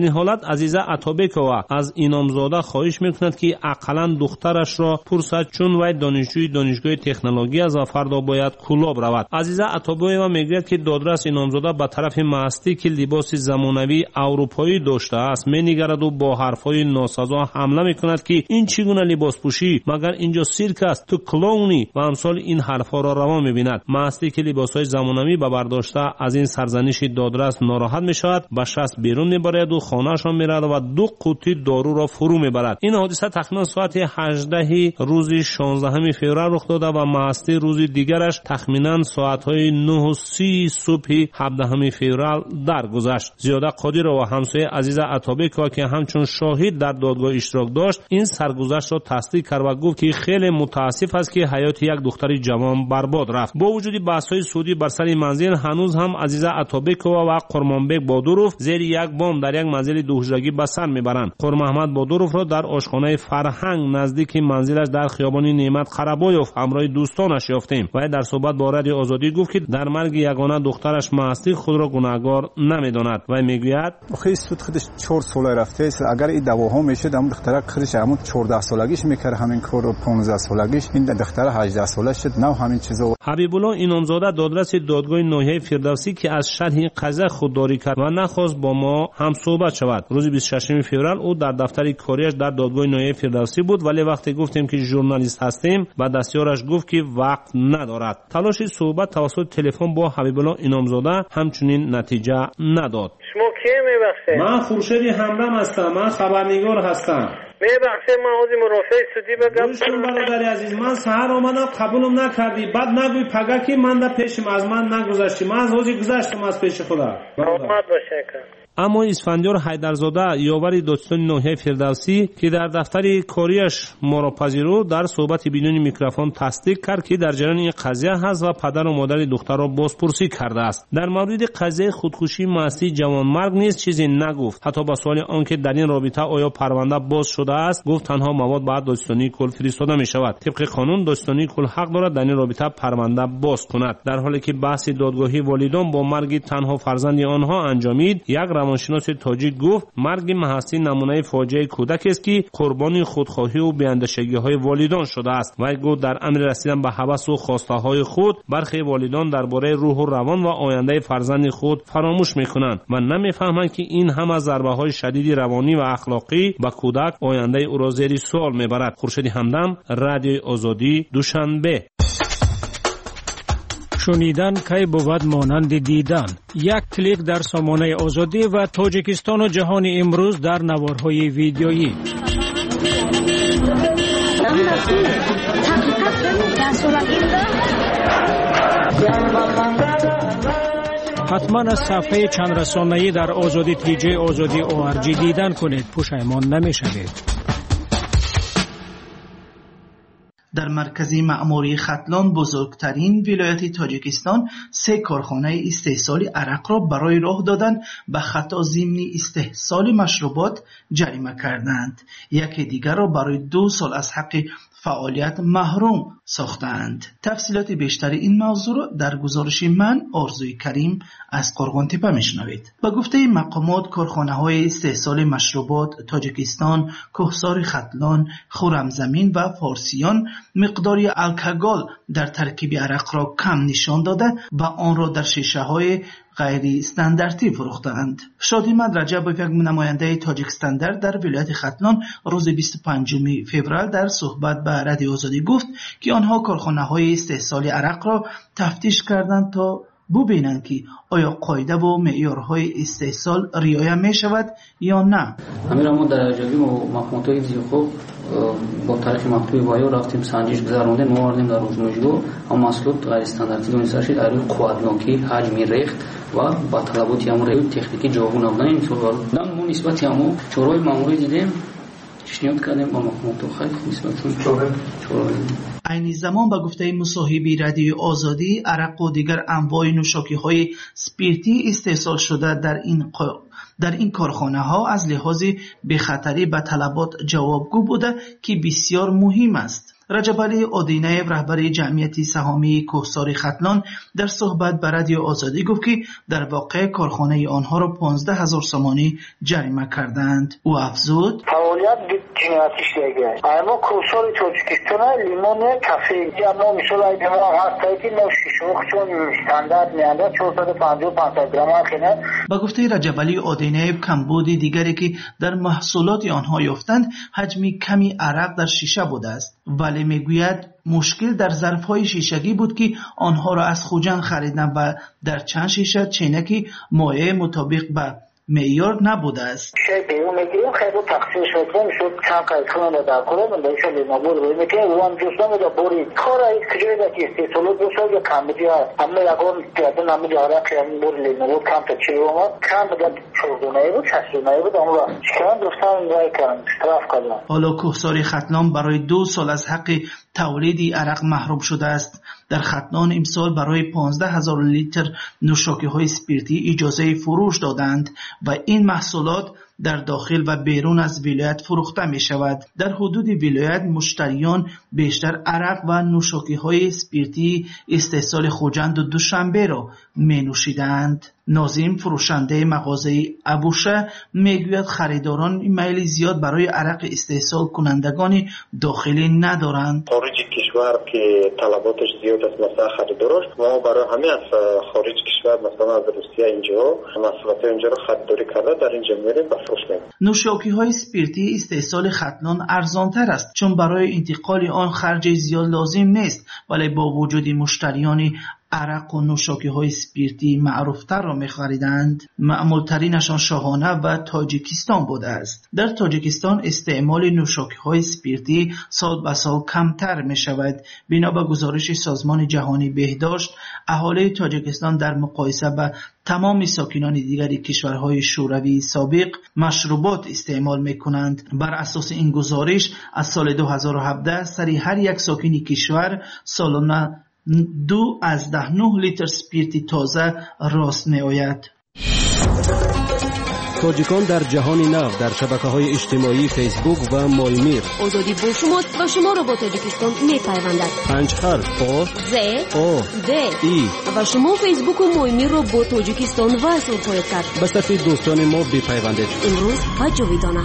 Speaker 23: این حالت عزیزه عطابکова از اینامزاده خواهش میکند که اقلا دخترش را پرسد چون وی دانشجوی دانشگاه تکنولوژی است و فردا باید کلاب رود. عزیزه عطابکova میگوید که دادرس اینامزاده به طرف مستی که لباس زمانوی اروپایی داشته است مینگرد و با حرفهای ناسزا حمله میکند که این چگونه لباس پوشی، مگر اینجا سیرک است، تو کلونی و امثال این حرفها را روا میبیند. مستی که لباسهای زمانوی به برداشته از این سرزنش دادرس ناراحت میشود، به شست بیرون میبرد و خانه‌شان میرد و دو قوطی دارو را فرو میبرد. این حادثه تقریبا ساعت هجده روز شانزدهم فوریه رخ داده و مستی روز دیگرش تخمینا ساعت‌های نه و سی صبح هفدهم فوریه درگذشت. زیاده قادر و همسایه عزیز عطابکova که همچون شاهد در دادگاه اشتراک داشت این سرگذشت را تصدیق کرد و گفت که خیلی متاسف است که حیات یک دختر جوان برباد رفت. با وجود بحث‌های سعودی بر سر منزل هنوز هم عزیز عطابکova و قرمانبک بادروف زیر یک بام در یک منزل دو حجرگی به سر میبرند. قرمحمد بادروف را در آشخانه فرهنگ نزدیک منزلش در خیابان نعمت قربایوف همراه دوستانش یافتیم. و در صحبت با رادیو آزادی گفت که در مرگ یگانه دخترش مستی خود را گناهکار نمیداند و میگوید
Speaker 5: خیلی سود خودش چهار ساله رفته است. اگر این دواها میشد اون دختر خودش همون چهارده سالگیش میکرد همین کارو، پانزده سالگیش این دختر هجده ساله شد. نه همین چیزا.
Speaker 23: حبیب الله اینامزاده دادرس دادگاه ناحیه فردوسی که از شرح قضیه خودداری کرد و نخواست با ما هم صحبت شود. روز بیست و ششم فوریه او در دفتر کاریش در دادگاه ناحیه فردوسی بود، ولی وقتی گفتیم که ژورنالیست هستیم با دستیارش گفت که وقت ندارد. تلاش صحبت توسط تلفن با حبیب الله اینامزاده همچنین نتیجه نداد.
Speaker 6: شما کی میبخشید؟
Speaker 23: من خورشید همدم هستم، من خبرنگار هستم.
Speaker 6: میبخشید من از مرافع سودی بگم.
Speaker 23: دوستم برادر عزیز، من سحر آمدم قبولم نکردی، بعد نگوی پگکی من در پیشم از من نگذشتی. من از روزی گذشتم از پیش خدا.
Speaker 6: آمد باشه که
Speaker 23: اما اسفندیار حیدرزاده یاور دادستان ناحیه فردوسی که در دفتر کاریش ما را پذیرفت در صحبت بدون میکروفون تصدیق کرد که در جریان این قضیه هست و پدر و مادر دختر را بازپرسی کرده است. در مورد قضیه خودکشی مستی جوانمرگ نیز چیزی نگفت. حتی به سوال آنکه در این رابطه آیا پرونده باز شده است گفت تنها مواد بعد دادستانی کل فرستاده می شود. طبق قانون دادستانی کل حق دارد در این رابطه پرونده باز کند. در حالی که بحث دادگاهی والدان با مرگ تنها فرزند آنها انجامید، یک روانشناس تاجیک گفت مرگ محضی نمونه فاجعه کودک است که قربانی خودخواهی و بی‌اندیشگی‌های والدان شده است. و گفت در امر رسیدن به هوس و خواسته‌های خود برخی والدان درباره روح و روان و آینده فرزند خود فراموش می‌کنند و نمی‌فهمند که این هم از ضربه‌های شدید روانی و اخلاقی به کودک آینده او را زیر سوال می‌برد. خورشید همدم، رادیو آزادی، دوشنبه.
Speaker 8: شنیدن کی بود مانند دیدن. یک کلیک در سامانه آزادی و تاجیکستان و جهان امروز در نوارهای ویدیویی. حتما از صفحه چند رسانه‌ای در آزادی تی جی آزادی او آر جی دیدن کنید، پشیمان نمی‌شوید.
Speaker 10: در مرکز معماری ختلان بزرگترین ولایت تاجیکستان سه کارخانه استحصال عرق را برای راه دادن به خطا ضمن استحصال مشروبات جریمه کردند. یکی دیگر را برای دو سال از حق فعالیت محروم ساختند. تفصیلات بیشتر این موضوع را در گزارش من آرزوی کریم از قرغانتپه میشنوید. با گفته مقامات کارخانه‌های استحصال مشروبات تاجیکستان، کوهسار ختلان، خرمزمین و فارسیان مقداری الکگول در ترکیب عرق را کم نشان داده و آن را در شیشه‌های غیر استانداردی فروختند. شادیمد رجبوف، یک نماینده تاجیکستان در ولایت ختلان، روز بیست و پنجم فوریه در صحبت با رادیو آزادی گفت که آنها کارخانه‌های استحصال عرق را تفتیش کردند تا ببینند که آیا قاعده و معیارهای استحصال رعایت می شود یا نه.
Speaker 25: همین ما در اجازه و مقامات خوب با طرف مکتوب وایو رفتیم سنجش گذراندیم، ما آوردیم در روزنامه‌نگار اما محصولات غیر استانداردی دونسته شد در قوادلانکی حجم ریخت و با طلبات امور تکنیکی جواب نبودن. اینطور دام ما نسبت همو چورای ماموری دیدیم پیشنهاد کردیم با مقامات خیلی نسبت چورای چورای
Speaker 10: عین زمان به گفته مصاحبی رادیو آزادی عرق و دیگر انواع نوشاکی‌های اسپریتی استحصال شده در این در این کارخانه ها از لحاظ بخطری به طلبات جوابگو بوده که بسیار مهم است. رجب علی اودینایب رهبر جمعیت سهامی کوهسار ختلان در صحبت با رادیو آزادی گفت که در واقع کارخانه آنها را پانزده هزار سومانی جریمه کردند. او افزود
Speaker 1: فعالیت جنایتیش دیگه اما کوهسار تاجیکستان لیمون کافی یا ما میشه باید ما هست که ما شیشوخ چون استاندارد میانده چهارصد و پنجاه و پنج گرم آخینه.
Speaker 10: با گفته رجب علی اودینایب کمبود دیگری که در محصولات آنها یافتند حجم کمی عرق در شیشه بوده است، ولی میگوید مشکل در ظرف‌های شیشگی بود که آنها را از خوجند خریدند و در چند شیشه چینکی مایع مطابق به معیار نبوده است.
Speaker 1: شاید بیرون میگیریم خیلی تقسیم شد میشد چند قید کنم و در کنم و دایشا لیمابور روی میکنیم و هم جستم و دا برید کار هایید کجایی دا که استیصالات بسید یا کمدی هست اما یکان جدن همه جاره که همین بور لیمابور کم تا چیه اومد کم بگه چهاردونهی بود ششتونهی بود اما را چکرم دوستان رای کردن اشتراف کردن.
Speaker 10: حالا کوهسار ختلان برای دو سال از حق تولیدی عرق محروم شده است. در ختلان امسال برای پانزده هزار لیتر نوشاکی های اسپریتی اجازه فروش دادند و این محصولات در داخل و بیرون از ولایت فروخته می شود. در حدود ولایت مشتریان بیشتر عرق و نوشاکی های اسپریتی استحصال خوجند و دوشنبه را می نوشیدند. ناظم فروشنده مغازه ابوشه میگوید خریداران میل زیاد برای عرق استحصال کنندگان داخلی ندارند.
Speaker 7: خارج کشور که طلباتش زیاد است مثلا خریداراش ما برای همه از خارج کشور مثلا از روسیه اینجا محصولات اینجا رو خریداری کرده در اینجا میریم و فروش میکنیم.
Speaker 10: نوشاکی های اسپریتی استحصال ختلان ارزان تر است چون برای انتقال آن خرج زیاد لازم نیست، ولی با وجود مشتریان عرق و نوشاکی های اسپریتی معروفتر را می خریدند. معمولترینشان شاهانه و تاجیکستان بوده است. در تاجیکستان استعمال نوشاکی های اسپریتی سال به سال کمتر می شود. بنا به گزارش سازمان جهانی بهداشت اهالی تاجیکستان در مقایسه با تمام ساکنان دیگری کشورهای شوروی سابق مشروبات استعمال می کنند. بر اساس این گزارش از سال دو هزار و هفده سری هر یک ساکن کشور سالانه دو از ده نه لیتر اسپریت تازه راست می آید.
Speaker 16: تاجیکان در جهان نو در شبکه‌های اجتماعی فیسبوک و مایمیر.
Speaker 17: آزادی با شماست و شما را با تاجیکستان می‌پیوندد.
Speaker 16: پنج حرف آ
Speaker 17: ز
Speaker 16: آ
Speaker 17: د
Speaker 16: ای
Speaker 17: و شما فیسبوک و مایمیر را با تاجیکستان وصل خواهید کرد.
Speaker 16: به صفحه دوستان ما بپیوندید.
Speaker 17: امروز و جاویدانه.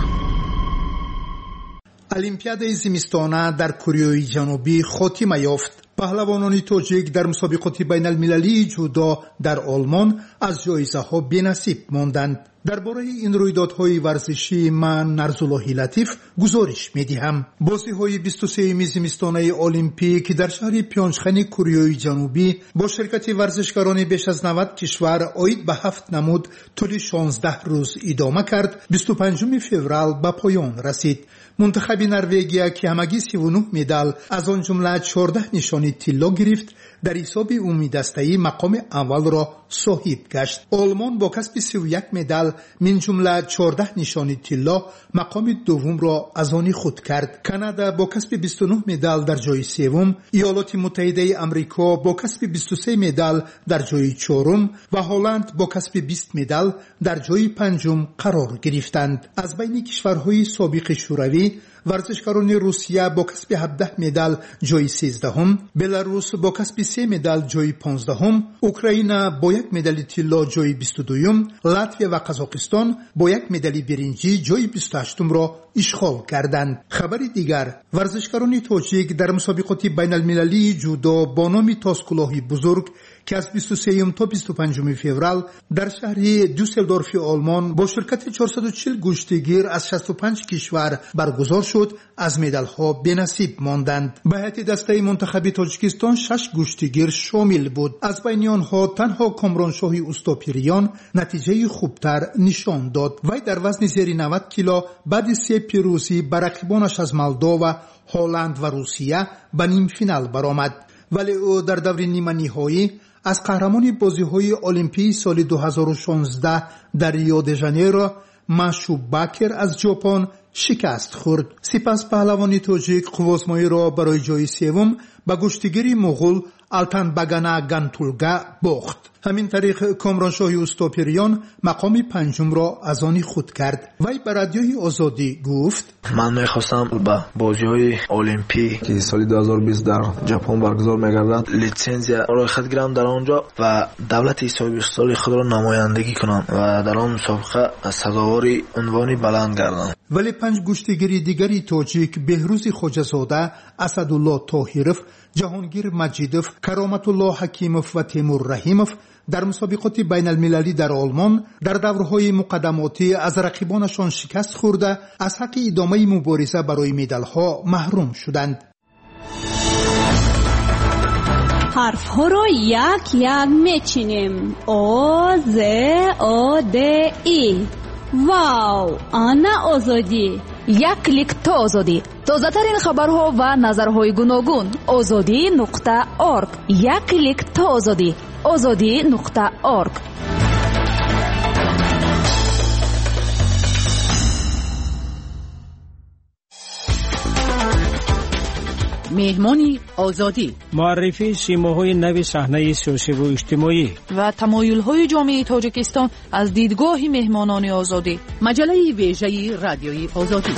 Speaker 18: المپیادای زمستانه در کره جنوبی خاتمه یافت. پهلوانان تاجیک در مسابقات بین المللی جودو در آلمان از جایزه ها بی‌نصیب ماندند. درباره این رویدادهای ورزشی من نرزاللهی لطیف گزارش می‌دهم. بازی‌های بیست و سوم زمستانه المپیک در شهر پیونگچنگ کره جنوبی با شرکت ورزشکاران بیش از نود کشور عاید به هفت نمود طول شانزده روز ادامه کرد. بیست و پنجم فوریه به پایان رسید. منتخب نروژیا که همگی سی و نه مدال از آن جمله چهارده نشانی طلا گرفت در حساب عمومی دسته‌ای مقام اول را صاحب گشت. آلمان با کسب سی و یک مدال من جمله چهارده نشانی طلا مقام دوم را از آن خود کرد. کانادا با کسب بیست و نه مدال در جای سوم، ایالات متحده آمریکا با کسب بیست و سه مدال در جای چهارم و هلند با کسب بیست مدال در جای پنجم قرار گرفتند. از بین کشورهای سابق شوروی ورزشکاران روسیه با کسب هفده مدال جای سیزدهم، بلاروس با کسب سه مدال جای پانزدهم، اوکراین با یک مدال طلا جای بیست و دوم، لاتویا و قزاقستان با یک مدال برنجی جای بیست و هشتم را اشغال کردند. خبر دیگر، ورزشکاران تاجیک در مسابقات بین المللی جودو با نام تاسکلاهی بزرگ که از بیست و سوم تا بیست و پنجم فوریه در شهر دوسلدورف آلمان با شرکت چهارصد و چهل گشتیگیر از شصت و پنج کشور برگزار شد از مدال ها بی‌نصیب ماندند. به هیئت دسته منتخب تاجیکستان شش گشتیگیر شامل بود. از بین آنها تنها کامرانشاه اوستاپیریان نتیجه خوبتر نشان داد. وی در وزن زیر نود کیلو بعد سه پیروزی بر رقیبانش از مولداوا، هلند و روسیه به نیم فینال برآمد. ولی او در دور نیمه نهایی از قهرمان بازی‌های المپیک سال دو هزار و شانزده در ریو د ژانیرو ماشو باکر از ژاپن شکست خورد. سپس پهلوان تاجیک قوازمایی را برای جای سوم به گشتیگری مغول التن بگنا گنتولگا باخت. همین طریق کامرانشاه اوستاپیریان مقام پنجم را از آن خود کرد. وی به رادیوی آزادی گفت:
Speaker 3: من میخواستم به بازی‌های المپیک که سال دو هزار و بیست در ژاپن برگزار می‌گردد لیسانسیا را خود گیرم در آنجا و دولت صاحب استقلال خود را نمایندگی کنم و در آن مسابقه سزاوار عنوان بلند گردم.
Speaker 18: ولی پنج گشتیگری دیگری تاجیک بهروز خواجه‌زاده، اسدالله طاهرов، جهانگیر مجیدов، کرامت الله حکیمov و تیمور رحیمov در مسابقات بین المللی در آلمان در دورهای مقدماتی از رقیبانشان شکست خورده از حق ادامه مبارزه برای مدال‌ها محروم شدند.
Speaker 9: حرف ها را یک یک میچینیم. آ ز آ د ای. واو، آنا آزادی. یک کلیک تا آزادی. تازه ترین خبرها و نظرهای گوناگون. آزادی نقطه آرگ. یک کلیک تا آزادی. آزادی نقطه آرگ.
Speaker 12: مهمانی آزادی،
Speaker 8: معرفی سیماهای نو صحنه سیاسی و اجتماعی
Speaker 12: و تمایل‌های جامعه تاجیکستان از دیدگاه مهمانان آزادی. مجله ویژه رادیوی آزادی.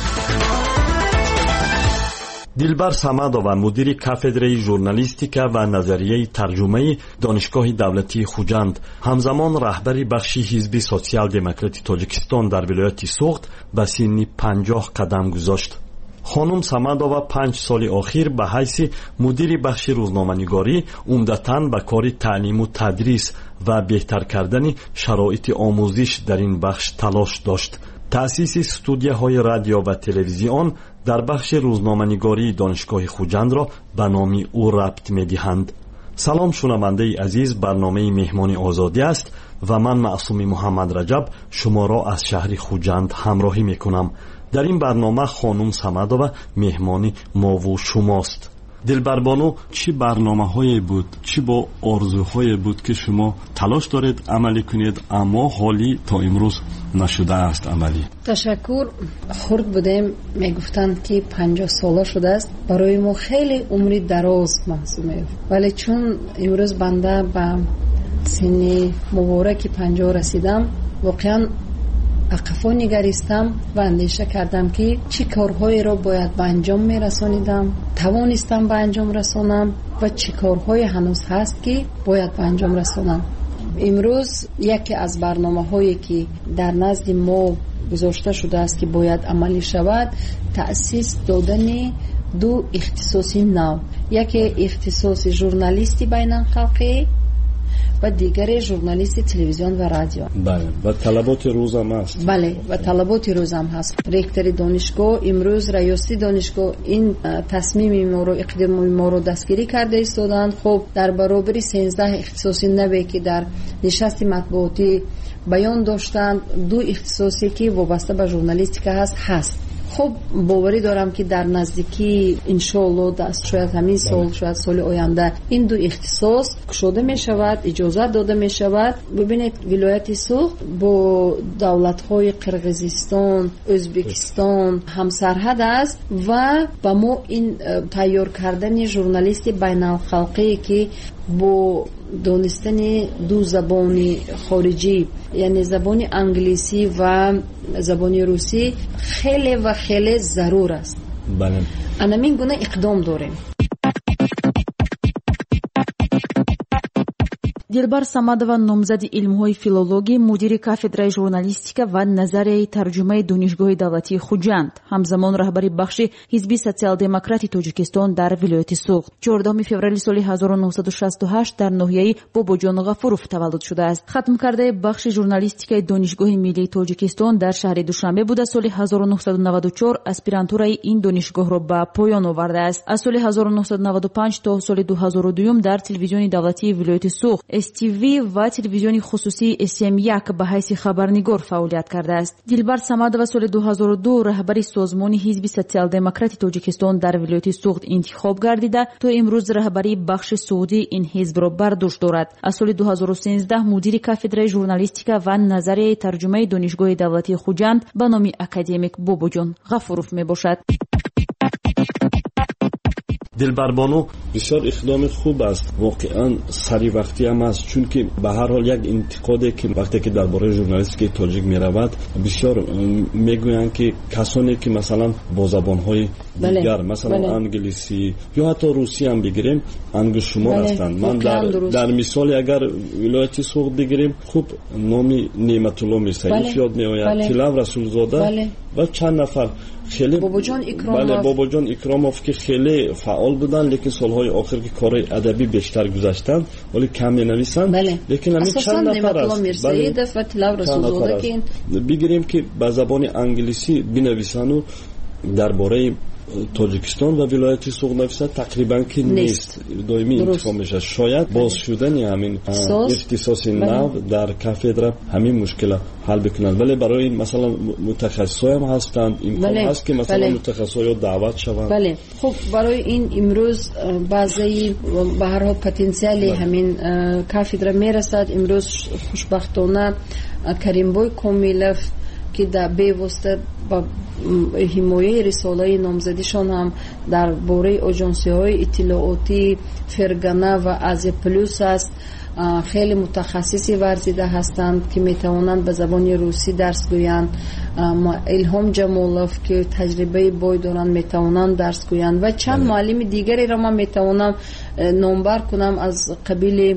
Speaker 13: دلبر صمدова مدیر کافدره ژورنالیستیکا و نظریه ترجمه دانشگاه دولتی خوجند، همزمان رهبری بخش حزب سوسیال دموکراتی تاجیکستان در ولایت سوخت به سن پنجاه قدم گذاشت. خانم صمدова پنج سال اخیر به حیث مدیر بخش روزنامه‌نگاری عمدتاً به کار تعلیم و تدریس و بهتر کردن شرایط آموزش در این بخش تلاش داشت. تأسیس استودیوهای رادیو و تلویزیون در بخش روزنامه‌نگاری دانشگاه خوجند را به نام او ربط می‌دهند. سلام شنونده عزیز، برنامه مهمان آزادی است و من معصوم محمد رجب شما را از شهر خوجند همراهی می‌کنم. در این برنامه خانم صمدова مهمانی ما و شماست. دلبربانو، چی برنامه هایی بود، چی با آرزوهایی بود که شما تلاش دارید عملی کنید اما حالی تا امروز نشده است عملی؟
Speaker 14: تشکر. خرد بودیم، میگفتند که پنجاه ساله شده است. برای ما خیلی عمری دراز محسوب می‌شود، ولی چون امروز بنده به سن مبارک پنجاه رسیدم، واقعا عقفا نگریستم و اندیشه کردم که چی کارهایی را باید به انجام میرسانیدم، توانستم به انجام رسانم و چی کارهای هنوز هست که باید به انجام رسانم. امروز یکی از برنامه هایی که در نزد ما گذاشته شده است که باید عملی شود، تأسیس دادن دو اختصاصی نو، یکی اختصاص ژورنالیستی بین الخلقی و دیگر ژورنالیست تلویزیون و رادیو.
Speaker 13: بله، و طلبات روز هم هست.
Speaker 14: بله، و طلبات روز هم هست. رکتر دانشگاه امروز رئیس دانشگاه این تصمیم ما رو، اقدام ما رو دستگیری کرده ایستادند. خب در برابر سیزده اختصاصی نوی که در نشست مطبوعاتی بیان داشتند، دو اختصاصی که وابسته به ژورنالیستیک هست هست. خب باوری دارم که در نزدیکی انشالله دست شاید همین سال شاید سال آینده این دو اختصاص کشوده می شود، اجازه داده می شود. ببینید ولایت سوخت با دولت های قرقیزستان، ازبکستان هم سرحد است و با ما این تیار کردن ژورنالیست بین الخلقی که با دانستن دو زبان خارجی یعنی زبان انگلیسی و زبان روسی خیلی و خیلی ضرور است.
Speaker 13: بله.
Speaker 14: انمین گونه اقدام داریم.
Speaker 12: دلبر صمدова نامزد علم‌های فیلولوژی، مدیر کافدره ژورنالیستیکا و نظریه ترجمه دانشگاه دولتی خوجند، همزمان رهبری بخش حزب سوسیال دموکراتی تاجیکستان در ولایت سوخت. چهاردهم فوریه سال هزار و نهصد و شصت و هشت در ناحیه باباجان غفورов تولد شده است. ختم کرده بخش ژورنالیستیکای دانشگاه ملی تاجیکستان در شهر دوشنبه بود. سال هزار و نهصد و نود و چهار اسپیرانتورای این دانشگاه را به پایان آورده است. از سال هزار و نهصد و نود و پنج تا سال دو هزار و دو در تلویزیون دولتی ولایت سوخت اس تی وی و تلویزیون خصوصی اس ام یک به حیث خبرنگار فعالیت کرده است. دلبر صمدова سال دو هزار و دو رهبری سازمان حزب سوسیال دموکرات تاجیکستان در ولایت سوخت انتخاب گردیده تا امروز رهبری بخش سعودی این حزب را بر دوش دارد. از سال دو هزار و سیزده مدیر کافدرای ژورنالیستیکا و نظریه ترجمه دانشگاه دولتی خوجند به نام اکادمیک بابوجان غفوروف میباشد.
Speaker 13: دلبربانو بسیار اقدام خوب است، واقعا سری وقتی هم است، چون که به هر حال یک انتقاده که وقتی که درباره ژورنالیستیک تاجیک می رود بسیار میگویند که کسانی که مثلا با زبانهای دیگر مثلا بله. انگلیسی یا حتی روسی هم بگیریم انگوش شمار بله. هستند. من در, در مثال اگر ولایت سوخت بگیریم خوب نامی نعمت الله میرسایی بله. یاد می آید بله. تلو رسول زاده بله. و چند نفر خیلی
Speaker 14: باباجان اکراموف
Speaker 13: بله باباجان اکراموف که خیلی فعال بودن، لیکن سالهای آخر که کار ادبی بیشتر گذاشتن ولی کم نویسن
Speaker 14: بله.
Speaker 13: لیکن همین چند نفر است
Speaker 14: بله. و تلو رسول زاده که
Speaker 13: بگیریم که به زبان انگلیسی بنویسن و درباره تاجیکستان و ولایت سوخت نویسن تقریبا که نیست، دائمی انتخاب میشه. شاید باز شدن همین اختصاص نو در کافدرا همین مشکل حل بکنند، ولی برای مثلا متخصصای هم هستند امکان بله. هست که مثلا بله. متخصصای دعوت شوند.
Speaker 14: بله خب برای این امروز بعضی به هر حال پتانسیل بله. همین کافدرا میرسد. امروز خوشبختانه کریمبوی کومیلف که در بیوسته با حمایه رساله نامزدیشان هم در باره اجانسی های اطلاعاتی فرگانه و آزیا پلوس است، خیلی متخصصی ورزیده هستند که میتوانند به زبان روسی درس گویند. الهام جمالوف که تجربه بای دارند میتوانند درس گویند و چند معلم دیگری را من میتوانم نامبر کنم از قبیل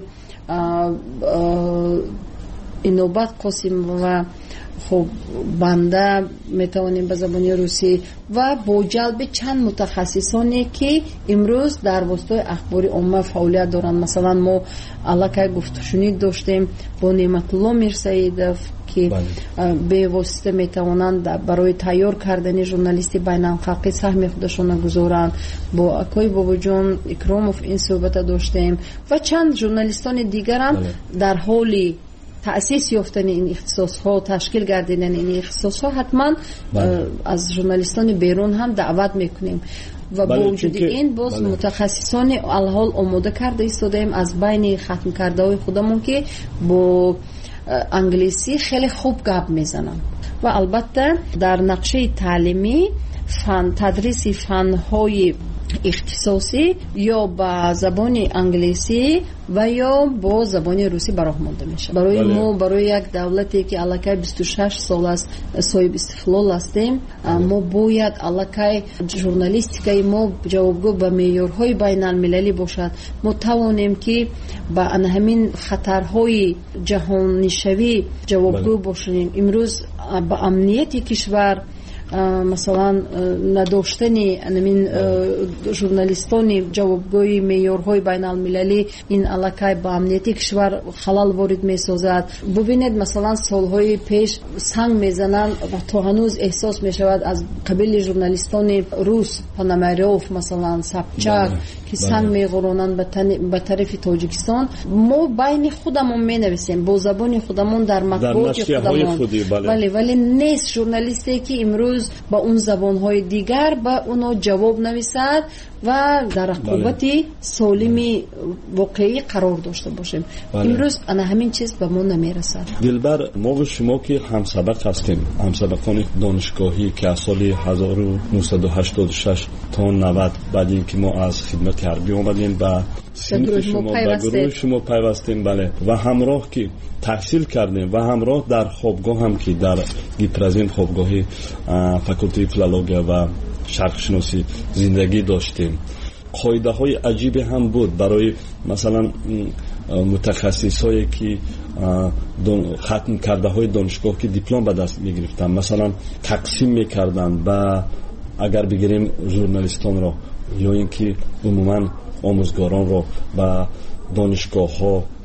Speaker 14: اینوبت قاسم و خب بنده میتوانیم به زبان روسی و با جلب چند متخصصانی که امروز در واسطه اخبار عامه فعالیت دارند. مثلا ما علاقه گفتگوشنی داشتیم با نعمت الله میرساییدوف که به واسطه میتوانند برای تیار کردن ژورنالیستی بین‌المللی سهم خودشون گذارند. با اکای باباجان اکراموف این صحبت داشتیم و چند ژورنالیستان دیگر هم در حالی تأسیس یافتن این اختصاص ها، تشکیل گردیدن این اختصاص ها حتما از ژورنالیستان بیرون هم دعوت میکنیم و با وجود این باز بله. متخصصان الحال آماده کرده ایستادیم از بین ختم کرده های خودمون که با انگلیسی خیلی خوب گپ میزنن و البته در نقشه تعلیمی فن تدریس فن های اختصاصی یا با زبان انگلیسی و یا با زبان روسی براهمانده میشه. برای بله. ما برای یک دولتی که علاقه بیست و شش سال است صاحب استقلال هستیم بله. ما باید علاقه ژورنالیستیکای ما جوابگو به معیارهای بین المللی باشد. ما توانیم که با همین خطرهای جهانی شوی جوابگو بله. باشیم. امروز با امنیت کشور مثلا نداشتن همین ژورنالیستان جوابگوی معیارهای بین المللی این علاقه با امنیت کشور خلل وارد میسازد. ببینید مثلا سالهای پیش سنگ میزنن و تا هنوز احساس میشود از قبیل ژورنالیستان روس پانامریوف مثلا سبچک که سنگ میغرونن به طرف تاجیکستان. ما بین خودمون مینویسیم با زبان خودمون در مطبوعات خودمون ولی ولی نیست ژورنالیستی که امروز با اون زبانهای دیگر با اونا جواب نویسد و در رقابت سالمی واقعی قرار داشته باشیم. بله. امروز انا همین چیز به ما نمیرسد.
Speaker 13: دلبر ما و شما که همسبق هستیم، همسبقان دانشگاهی که از سال هزار و نهصد و هشتاد و شش تا نود بعد اینکه ما از خدمت حربی آمدیم و سنف شما به گروه شما پیوستیم بله و همراه که تحصیل کردیم و همراه در خوابگاه هم که در گیپرزین خوابگاه فاکولته فیلولوژی و شرق شناسی زندگی داشتیم. قاعده های عجیبی هم بود برای مثلا متخصصایی که ختم کرده های دانشگاه که دیپلم به دست می گرفتن مثلا تقسیم می کردن و اگر بگیریم ژورنالیستان را یا اینکه عموما آموزگاران را و دانشگاه ها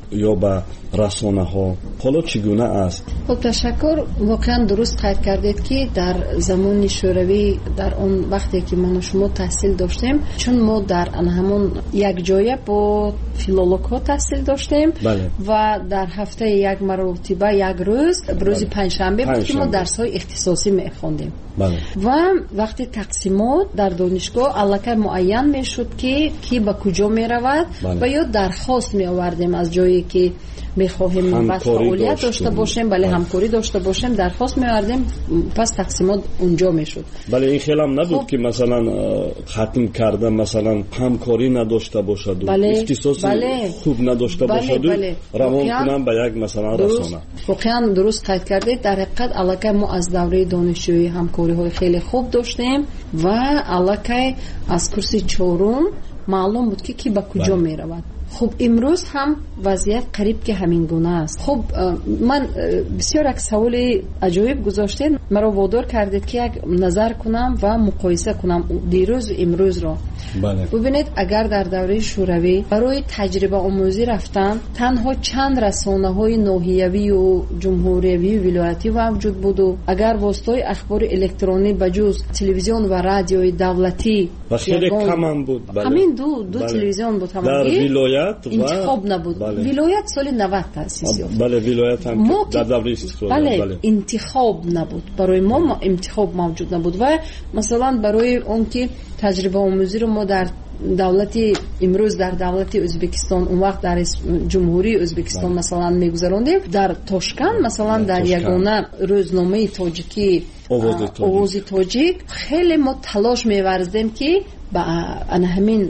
Speaker 13: یا به رسانه ها؟ حالا چگونه است؟
Speaker 14: خب تشکر. واقعا درست قید کردید که در زمان شوروی در اون وقتی که من و شما تحصیل داشتیم، چون ما در همون یک جایه با فیلولوگ ها تحصیل داشتیم بله. و در هفته یک مرتبه یک روز روز پنجشنبه بود که ما درس های اختصاصی می‌خوندیم بله. و وقتی تقسیمات در دانشگاه علاقه معین میشد که کی به کجا میرود بله. و یا درخواست می آوردیم از جایی که میخواهیم بعد فعالیت داشته باشیم بله همکاری داشته باشیم، درخواست می آوردیم، پس تقسیمات اونجا میشد.
Speaker 13: بله این خیلی هم نبود خب. که مثلا ختم کرده مثلا همکاری نداشته باشد و بله. اختصاص بله. خوب نداشته بله. باشد بله. روان کنم به یک مثلا رسانه.
Speaker 14: واقعا درست قید کردید. در حقیقت علاقه ما از دوره دانشجویی همکاری های خیلی خوب داشتیم و علاقه از کورس چهارم معلوم بود که کی به کجا می رود. خب امروز هم وضعیت قریب که همین گونه است. خب من بسیار یک سوال عجایب گذاشتین، مرا وادار کردید که یک نظر کنم و مقایسه کنم دیروز و امروز را. بله. ببینید اگر در دوره شوروی برای تجربه آموزی رفتن تنها چند رسانه های ناحیوی و جمهوریوی و ولایتی وجود بود و اگر واسطه اخبار الکترونی بجز تلویزیون و رادیوی دولتی
Speaker 13: و خیلی کم هم بود
Speaker 14: بله. همین دو دو بله. تلویزیون بود هم
Speaker 13: در ولایت
Speaker 14: انتخاب نبود بله. ولایت سال نود تأسیس یافت
Speaker 13: بله ولایت هم
Speaker 14: ما
Speaker 13: در دوره استقلال
Speaker 14: بله. بله انتخاب نبود برای ما, ما انتخاب موجود نبود و مثلا برای اون که تجربه آموزی رو ما در دولتی امروز در دولت ازبکستان اون وقت در جمهوری ازبکستان بله. مثلا میگذراندیم در تاشکند مثلا در یگانه روزنامه تاجیکی آواز تاجیک خیلی ما تلاش می‌ورزیدیم که با ان همین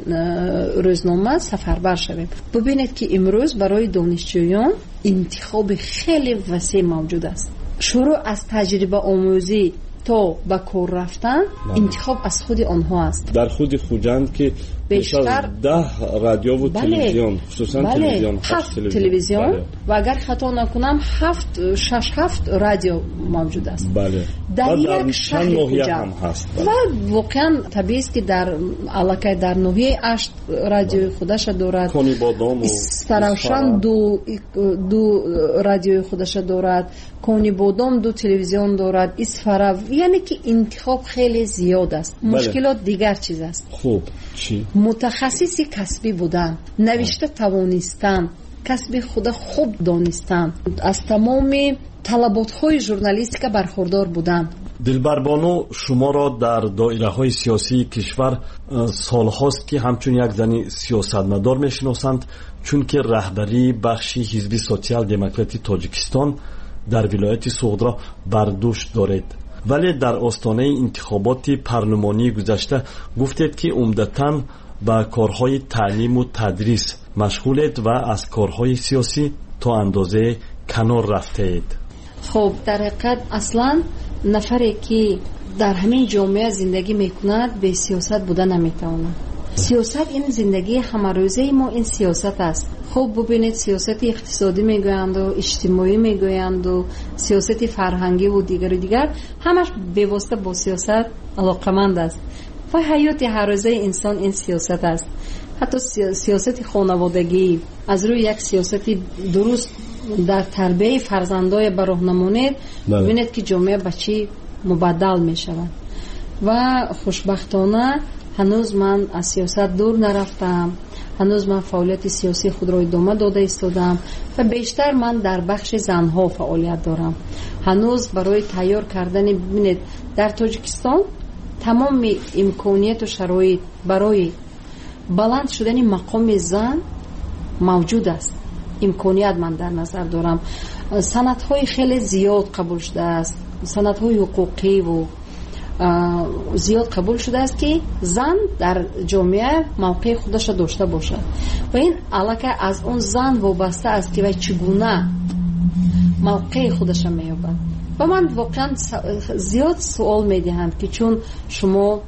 Speaker 14: روزنامه سفربر شویم. ببینید که امروز برای دانشجویان انتخاب خیلی وسیع موجود است. شروع از تجربه آموزی تا به کار رفتن انتخاب از خود آنها است.
Speaker 13: در خود خوجند که بیشتر ده رادیو و بله. تلویزیون خصوصا
Speaker 14: بله.
Speaker 13: تلویزیون
Speaker 14: هفت تلویزیون بله. و اگر خطا نکنم هفت شش هفت رادیو موجود است
Speaker 13: بله.
Speaker 14: در یک شهر خوجند
Speaker 13: هم هست بله.
Speaker 14: و واقعا طبیعی است که در علاقه در نوحه اشت رادیو بله. خودش دارد،
Speaker 13: کنی بادام و
Speaker 14: استراوشان دو دو رادیو خودش دارد، کنی بادام دو تلویزیون دارد، اسفره، یعنی که انتخاب خیلی زیاد است بله. مشکلات دیگر چیز است.
Speaker 13: خوب چی؟
Speaker 14: متخصصی کسبی بودن، نوشته توانستن، کسب خود خوب دانستن، از تمام طلبات‌های ژورنالیستیک برخوردار بودن.
Speaker 13: دلبر بانو شما را در دایره‌های سیاسی کشور سال‌هاست که همچون یک زن سیاستمدار می‌شناسند، چون که رهبری بخشی حزب سوسیال دموکراتی تاجیکستان در ولایت سوغد بر دوش دارید. ولی در آستانه انتخابات پارلمانی گذشته گفتید که عمدتاً با کارهای تعلیم و تدریس مشغولید و از کارهای سیاسی تا اندازه کنار رفتید.
Speaker 14: خب در حقیقت اصلا نفری که در همین جامعه زندگی میکند به سیاست بودن نمیتواند. سیاست این زندگی همروزه ما، این سیاست است. خب ببینید سیاست اقتصادی میگویند و اجتماعی میگویند و سیاست فرهنگی و دیگر و دیگر همش به واسطه با سیاست علاقمند است و حیات هر روزه انسان این سیاست است. حتی سیاست خانوادگی از روی یک سیاست درست در تربیت فرزندای به راه نمونید ببینید که جامعه بچی مبدل می شود و خوشبختانه هنوز من از سیاست دور نرفتم، هنوز من فعالیت سیاسی خود را ادامه داده ایستادم و بیشتر من در بخش زنها فعالیت دارم. هنوز برای تیار کردن ببینید در تاجیکستان تمام امکانیت و شرایط برای بلند شدن مقام زن موجود است. امکانیت من در نظر دارم. سندهای خیلی زیاد قبول شده است، سندهای حقوقی و زیاد قبول شده است که زن در جامعه موقع خودش داشته باشد و این علاقه از اون زن وابسته است که چگونه موقع خودش مییابد. و من واقعا زیاد سوال میدهند که چون شما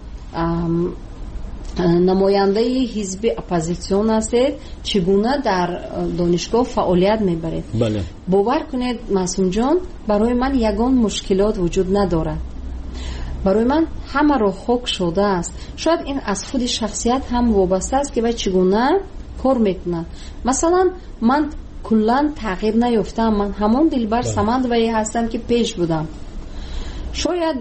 Speaker 14: نماینده حزب اپوزیسیون هستید چگونه در دانشگاه فعالیت میبرید؟
Speaker 13: بله.
Speaker 14: باور کنید معصوم جان برای من یگان مشکلات وجود ندارد. برای من همه رو خوک شده است. شاید این از خود شخصیت هم وابسته است که باید چگونه کار میکنن. مثلا من کلا تغییر نیفتم. من همون دلبر سمدوایی هستم که پیش بودم. شاید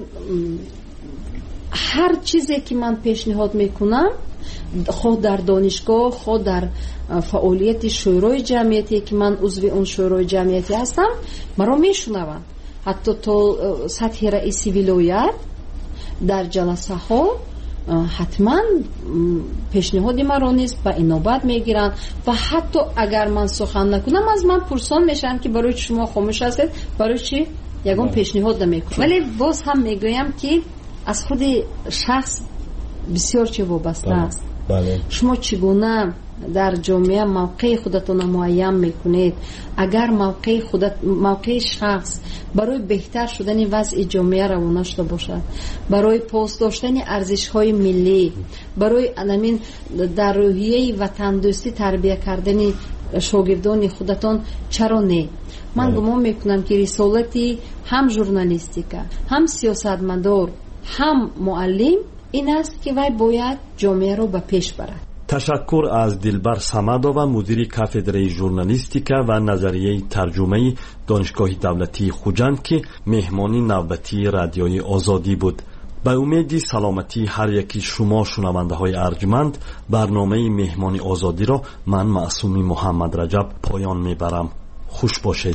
Speaker 14: هر چیزی که من پیشنهاد میکنم خود در دانشگاه، خود در فعالیت شورای جمعیتی که من عضو اون شورای جمعیتی هستم مرا میشنوند. حتی تا سطح رئیسی ولایت در جلسه ها حتما پیشنهاد مرا نیست به اینوبت میگیرن و حتی اگر من سخن نکنم از من پرسان میشن که برای شما خاموش هستید، برای چی یگان پیشنهاد نمیکنم. ولی باز هم میگویم که از خود شخص بسیار چه وابسته است. بله. شما چگونه در جامعه موقع خودتون معین میکنید؟ اگر موقع خودت موقع شخص برای بهتر شدن وضع جامعه روانه شده باشد، برای پاس داشتن ارزش های ملی، برای انمین در روحیه وطن دوستی تربیت کردن شاگردان خودتون، چرا نه؟ من گمان میکنم که رسالتی هم ژورنالیستیکا، هم سیاستمدار، هم معلم این است که وی باید جامعه رو به پیش برد.
Speaker 13: تشکر از دلبر سمدووا، مدیر کافدره ژورنالیستیکا و نظریه ترجمه دانشگاه دولتی خوجند که مهمانی نوبتی رادیوی آزادی بود. به امید سلامتی هر یکی شما شنونده های ارجمند، برنامه مهمانی آزادی را من معصومی محمد رجب پایان میبرم. خوش باشید.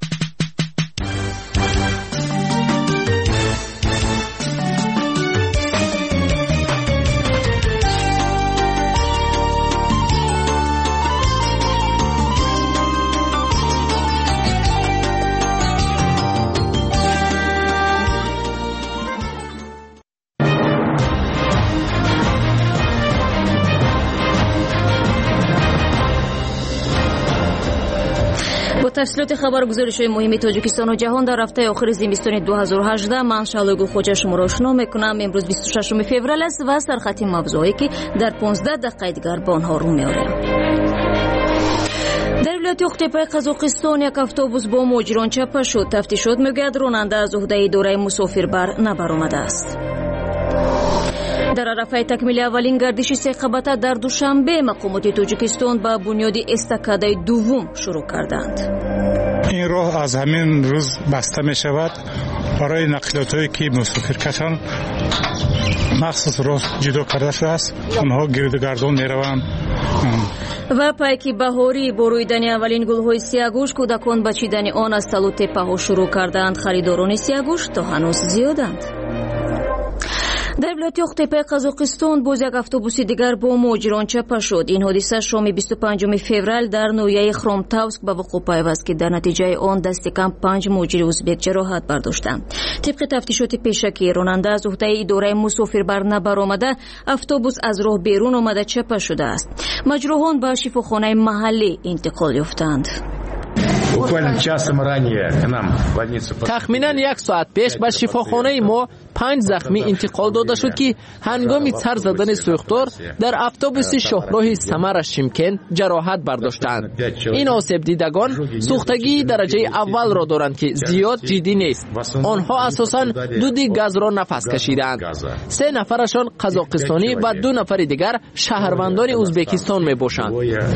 Speaker 11: تفصیلات خبرگزاری مهم تاجیکستان و جهان در هفته آخر زمستان دو هزار و هجده من شالوگو خوجه شما را آشنا میکنم. امروز بیست و ششم فوریه است و سرخط موضوعی که در پانزده دقیقه دیگر به آنها رو میاریم. در ولایت اختیپای قزاقستان یک اتوبوس با مهاجران چپه شد. تفتیشات میگوید راننده از عهده اداره مسافربر نبرآمده است. در عرفه تکمیل اولین گردش سه قبطه در دوشنبه مقامات تاجیکستان با بنیاد استکاده دوم شروع کردند.
Speaker 2: این راه از همین روز بسته می شود برای نقلیات هایی که مسافر کشان مخصوص راه جدا کرده شده است. آنها گردگردان می روند.
Speaker 11: و پیک بهاری با رویدن اولین گل‌های سیاه‌گوش کودکان به چیدن آن از تل و تپه‌ها شروع کردند. خریداران سیاه‌گوش تا هنوز زیادند. در ولایت اختیپای قزاقستان باز یک اتوبوس دیگر با مهاجران چپه شد. این حادثه شام بیست و پنجم فوریه در نویه خرامتاوسک به وقوع پیوست که در نتیجه آن دست کم پنج مهاجر ازبک جراحت برداشتند. طبق تفتیشات پیشکی راننده از عهده اداره مسافربر نبرآمده، اتوبوس از راه بیرون آمده چپه شده است. مجروحان به شفاخانه محلی انتقال یافتند.
Speaker 15: تخمینا یک ساعت پیش به شفاخانه ما پنج زخمی انتقال داده شد که هنگام سر زدن سوختار در اتوبوس شاهراه سمر شیمکن جراحت برداشتند. این آسیب دیدگان سوختگی درجه اول را دارند که زیاد جدی نیست. آنها اساساً دود گاز را نفس کشیدند. سه نفرشان قزاقستانی و دو نفر دیگر شهروندان ازبکستان می باشند.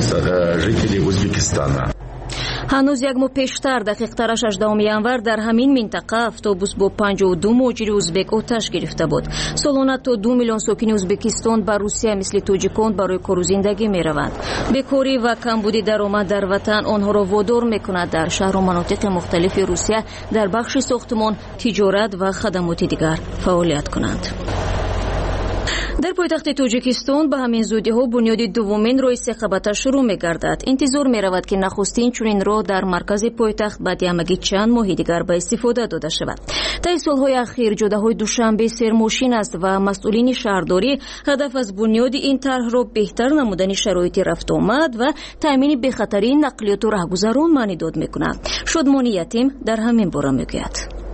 Speaker 11: هنوز یک ماه پیشتر دقیق‌تر هجدهم ینور در همین منطقه اتوبوس با پنجاه و دو مهاجر ازبک آتش گرفته بود. سالانه تا دو میلیون ساکن ازبکستان به روسیه مثل تاجیکان برای کار و زندگی می‌روند. بیکاری و کمبود درآمد در وطن آنها را وادار می‌کند در شهر و مناطق مختلف روسیه در بخش ساختمان، تجارت و خدمات دیگر فعالیت کنند. در پایتخت تاجیکستان به همین زودی ها بنیاد دومین راه سه قبطه شروع می گردد. انتظار می رود که نخستین چنین راه در مرکز پایتخت بعد همگی چند ماه دیگر به استفاده داده شود. طی سالهای اخیر جاده های دوشنبه سرماشین است و مسئولین شهرداری هدف از بنیاد این طرح را بهتر نمودن شرایط رفت آمد و تامین بخطری نقلیات و راهگذران معنی داد می کند. شادمان یتیم در همین باره می گوید.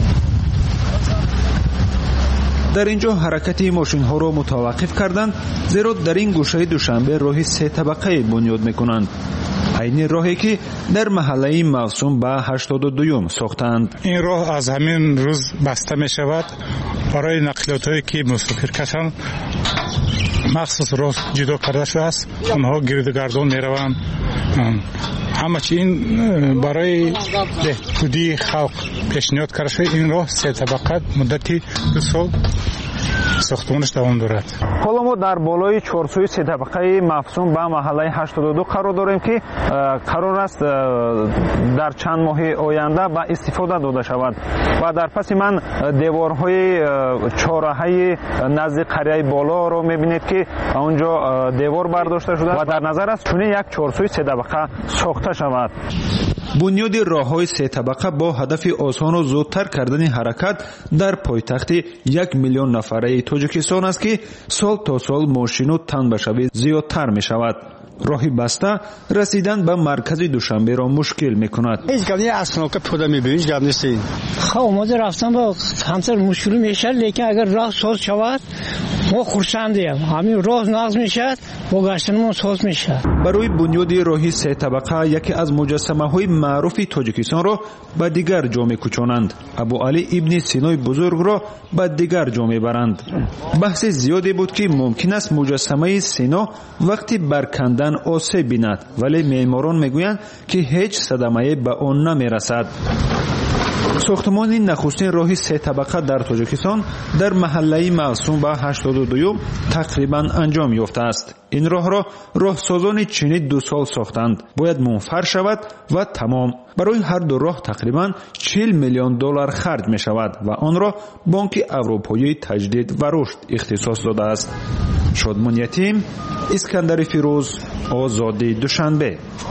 Speaker 4: در اینجا حرکت ماشین ها را متوقف کردند، زیرا در این گوشه دوشنبه راه سه طبقه بنیاد میکنند. عین راهی که در محله موسوم به هشتاد و دوم ساختند.
Speaker 2: این راه از همین روز بسته می شود برای نقلیات هایی که مسافر کشان مخصوص راه جدا کرده شده است. آنها گردگردان می روند. ҳамачи ин барои беҳбудии халқ пешниҳод карда шуда ин роҳ се табақа муддати ду сол сохтмонаш давом дорад.
Speaker 4: ҳоло мо дар болои чорсӯи сетабақаи мафсум ба маҳаллаи ҳаштоду ду қарор дорем ки қарор аст дар чанд моҳи оянда ба истифода дода шавад ва дар паси ман деворҳои чораҳаи назди қарияи болоро мебинед ки онҷо девор бардошта шуда ва дар назар аст чунин як чорсӯи сетабақа сохта шавад. бунёди роҳҳои сетабақа бо ҳадафи осону зудтар кардани ҳаракат дар пойтахти як миллион нафараи тоҷикистон аст ки сол то сол мошину танбашавӣ зиёдтар мешавад. роҳи баста расидан ба маркази душанберо мушкил мекунад.
Speaker 19: ҳеҷ гап не аснока пиёда мебинӣ, ҳеҷ гап нест. ха омода рафтан ба ҳамсар мушкилӣ мешавад, лекин агар роҳ соз шавад мо хурсандем. ҳамин роҳ нағз мешавад, бо гаштанмон соз мешавад.
Speaker 4: барои бунёди роҳи сетабақа яке аз муҷассамаҳои маъруфи тоҷикистонро ба дигар ҷо мекӯчонанд. абу али ибни синои бузургро ба дигар ҷо мебаранд. баҳси зиёде буд ки мумкин аст муҷассамаи сино вақти баркандан осеб бинад, вале меъморон мегӯянд ки ҳеҷ садамае ба он намерасад. сохтмони нахустин роҳи сетабақа дар тоҷикистон дар маҳаллаи маъсум ба ҳаштоду дуюм тақрибан анҷом ёфтааст. ин роҳро роҳсозони чинӣ ду сол сохтанд. бояд мунфар шавад ва тамом. барои ҳар ду роҳ тақрибан чил миллион доллар харҷ мешавад ва онро бонки аврупоии таҷдид ва рушд ихтисос додааст. шодмон ятим, искандари фирӯз, озоди душанбе.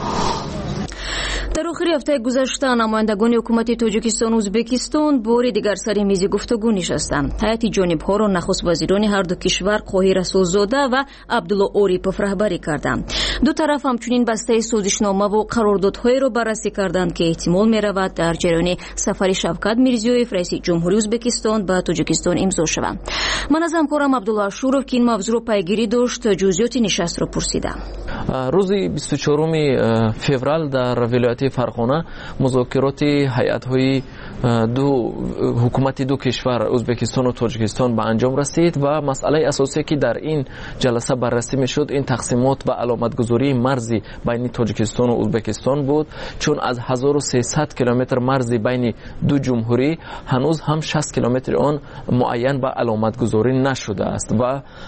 Speaker 11: дар охири ҳафтаи гузашта намояндагони ҳукумати тоҷикистону ӯзбекистон бори дигар сари мизи гуфтугӯ нишастанд. ҳайати ҷонибҳоро нахуст вазирони ҳарду кишвар қоҳӣ расулзода ва абдулло орипов раҳбарӣ карданд. ду тараф ҳамчунин бастаи созишномаву қарордодҳоеро баррасӣ карданд ки эҳтимол меравад дар ҷараёни сафари шавкат мирзиёев раиси ҷумҳурии ӯзбекистон ба тоҷикистон имзо шаванд. ман аз ҳамкорам абдулло ашуров ки ин мавзӯъро пайгирӣ дошт ҷузъиёти нишастро пурсидам.
Speaker 15: рӯзи бисту чоруми феврал дар вилояти фарғона музокироти ҳайатҳои ду ҳукумати ду кишвар ӯзбекистону тоҷикистон ба анҷом расид ва масъалаи асосие ки дар ин ҷаласа баррасӣ мешуд ин тақсимот ва аломатгузории марзи байни тоҷикистону ӯзбекистон буд, чун аз ҳазору сесад километр марзи байни ду ҷумҳурӣ ҳанӯз ҳам шаст километри он муайян ба аломатгузорӣ нашудааст ва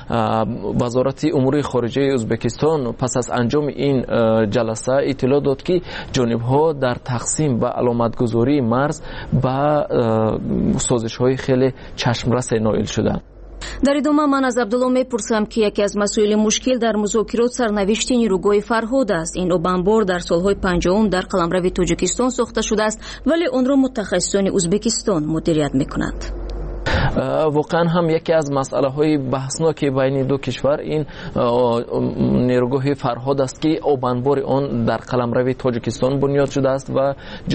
Speaker 15: вазорати умури хориҷаи ӯзбекистон пас аз анҷоми ин ҷаласа иттилоъ дод ки ҷонибҳо дар тақсим ва аломатгузории марз ба созишҳои хеле чашмрасе ноил шуданд.
Speaker 11: дар идома ман аз абдулло мепурсам ки яке аз масоили мушкил дар музокирот сарнавишти нирӯгоҳи фарҳод аст. ин обанбор дар солҳои панҷаҳум дар қаламрави тоҷикистон сохта шудааст, вале онро мутахассисони ӯзбекистон мудирият мекунанд.
Speaker 15: воқеан ҳам яке аз масъалаҳои баҳсноки байни ду кишвар ин нерӯгоҳи фарҳод аст ки обанбори он дар қаламрави тоҷикистон бунёд шудааст ва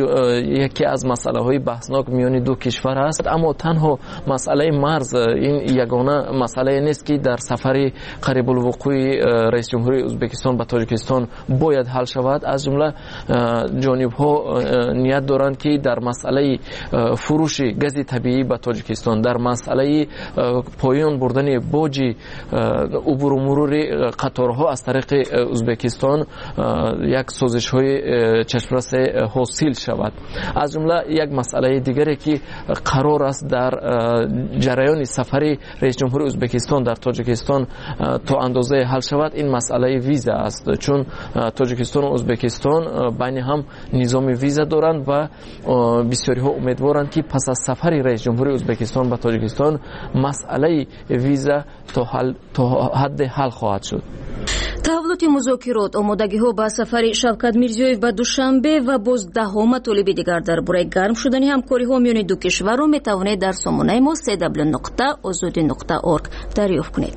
Speaker 15: яке аз масъалаҳои баҳснок миёни ду кишвар аст. аммо танҳо масъалаи марз ин ягона масъалае нест ки дар сафари қарибулвуқӯи раисҷумҳурии ӯзбекистон ба тоҷикистон бояд ҳал шавад. аз ҷумла ҷонибҳо ният доранд ки дар масъалаи фурӯши гази табиӣ ба тоҷикистон, дар масъалаи поён бурдани боҷи убуру мурури қаторҳо аз тариқи ӯзбекистон як созишҳои чашмрасе ҳосил шавад. аз ҷумла як масъалаи дигаре ки қарор аст дар ҷараёни сафари раисҷумҳури ӯзбекистон дар тоҷикистон то андозае ҳал шавад, ин масъалаи виза аст, чун тоҷикистону ӯзбекистон байни ҳам низоми виза доранд ва бисёриҳо умедворанд ки пас аз сафари раисҷумҳури ӯзбекистон ба тоҷикистон масъалаи виза то ҳадде ҳал хоҳад шуд.
Speaker 11: таҳаввулоти музокирот, омодагиҳо ба сафари шавкат мирзиёев ба душанбе ва боз даҳҳо матолиби дигар дар бораи гарм шудани ҳамкориҳо миёни ду кишварро метавонед дар сомонаи мо се дабл ю нуқта озоди нуқта орг дарёфт кунед.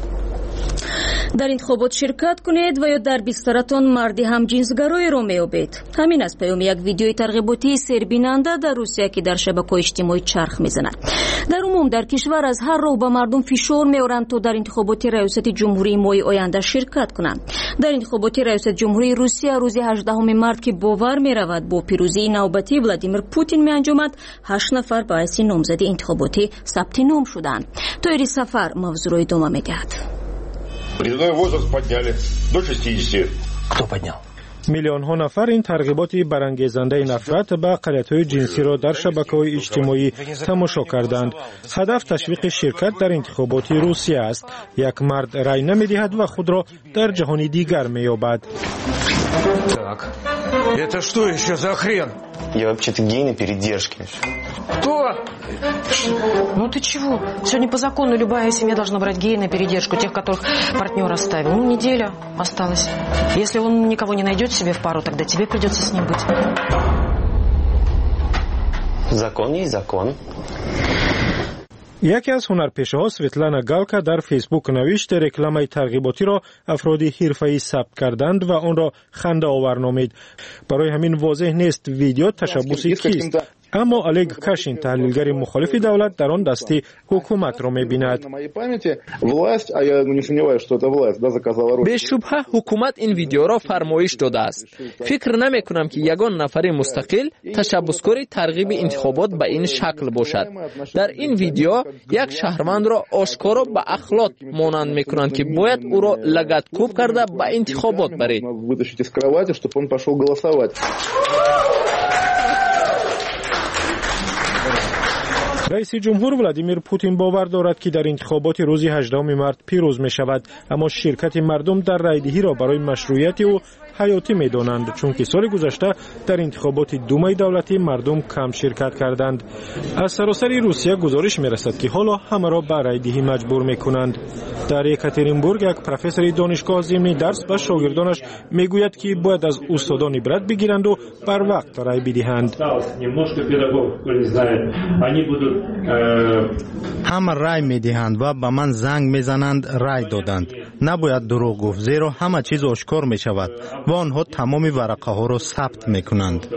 Speaker 11: дар интихобот ширкат кунед ва ё дар бистаратон марди ҳамҷинсгароеро меёбед. ҳамин аст паёми як видеои тарғиботии сербинанда дар русия ки дар шабакаҳои иҷтимоӣ чарх мезанад. дар умум дар кишвар аз ҳар роҳ ба мардум фишор меоранд то дар интихоботи раёсати ҷумҳурии моҳи оянда ширкат кунанд. дар интихоботи раёсати ҷумҳурии русия рӯзи ҳаждаҳуми март ки бовар меравад бо пирӯзии навбатии Владимир Путин меанҷомад, ҳашт нафар ба ҳайси номзади интихоботӣ сабти ном шуданд. тоири сафар мавзӯъро идома медиҳад.
Speaker 20: Призывной возраст подняли до шестидесяти.
Speaker 21: Кто поднял?
Speaker 5: میلیون ها نفر این ترغیبات برانگیزنده نفرت به اقلیت‌های جنسی را در شبکه‌های اجتماعی تماشا کردند. هدف تشویق شرکت در انتخابات روسیه است. یک مرد رای نمی‌دهد و خود را در جهان دیگر می‌یابد.
Speaker 20: Это что еще за хрен?
Speaker 21: Я вообще-то гей на передержке.
Speaker 20: Кто?
Speaker 22: Ну ты чего? Сегодня по закону любая семья должна брать гея на передержку, тех, которых партнер оставил. Ну, неделя осталась. Если он никого не найдет себе в пару, тогда тебе придется с ним быть.
Speaker 21: Закон есть закон.
Speaker 5: یکی از هنرپیشه‌ها سویتلانا گالکا در فیسبوک نوشت رکلام ترغیباتی را افراد حرفه‌ای ثبت کردند و آن را خنده آور نامید. برای همین واضح نیست ویدیو تشبوسی کیست. اما الگ کاشین تحلیلگر مخالف دولت در آن دسته حکومت را می‌بیند.
Speaker 15: به شبهه حکومت این ویدیو را فرمایش داده است. فکر نمی‌کنم که یگان نفر مستقل تشبسکار ترغیب انتخابات به این شکل باشد. در این ویدیو یک شهروند را آشکارا به اخلاق مانند می‌کنند که باید او را لگدکوب کرده به انتخابات برید.
Speaker 5: رئیس جمهور ولادیمیر پوتین باور دارد که در انتخابات روز هجدهم مارس پیروز می شود، اما شرکت مردم در رایدهی را برای مشروعیت او حیاتی می دانند، چون که سال گذشته در انتخابات دومای دولتی مردم کم شرکت کردند. از سراسر روسیه گزارش می رسد که حالا همه را به رایدهی مجبور می کنند. در یکاترینبورگ یک پروفسور دانشگاه ضمن درس به شاگردانش می گوید که باید از استادان عبرت بگیرند و بر وقت رای بدهند.
Speaker 24: همه رای می دهند و به من زنگ می زنند رای دادند. نباید دروغ گفت، زیرا همه چیز آشکار می شود و آنها تمام ورقه ها را ثبت می کنند.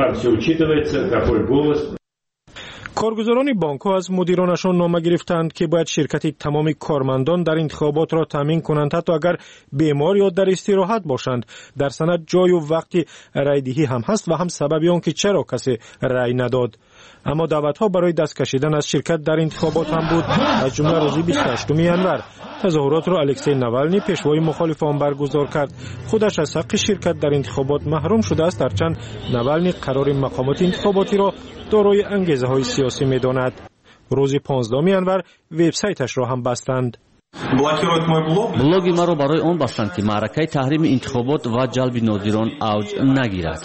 Speaker 5: کارگزاران بانک ها از مدیرانشان نامه گرفتند که باید شرکت تمام کارمندان در انتخابات را تامین کنند، حتی اگر بیمار یا در استراحت باشند. در سند جای و وقت رایدهی هم هست و هم سبب آن که چرا کسی رای نداد. اما دعوت‌ها برای دست کشیدن از شرکت در انتخابات هم بود. از جمله روز بیست و هشتم ژانویه تظاهرات را الکسی ناوالنی پیشوای مخالف آن برگزار کرد. خودش از حق شرکت در انتخابات محروم شده است، هرچند ناوالنی قرار مقامات انتخاباتی را دارای انگیزه‌های سیاسی می‌داند. روز پانزدهم ژانویه وبسایتش را هم بستند.
Speaker 26: блоги маро барои он бастанд ки маъракаи таҳрими интихобот ва ҷалби нодирон авҷ нагирад.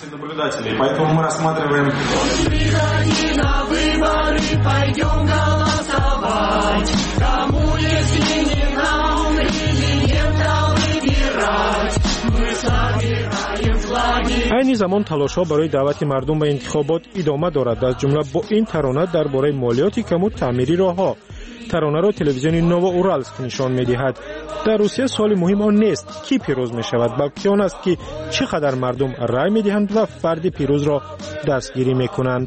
Speaker 5: айни замон талошҳо барои даъвати мардум ба интихобот идома дорад, аз ҷумла бо ин тарона дар бораи молиёти каму таъмири роҳҳо. таронаро телевизиони Новоуральск нишон медиҳад. дар русия суоли муҳим он нест ки пирӯз мешавад, балки он аст ки чӣ қадар мардум рай медиҳанд ва фарди пирӯзро дастгирӣ мекунанд.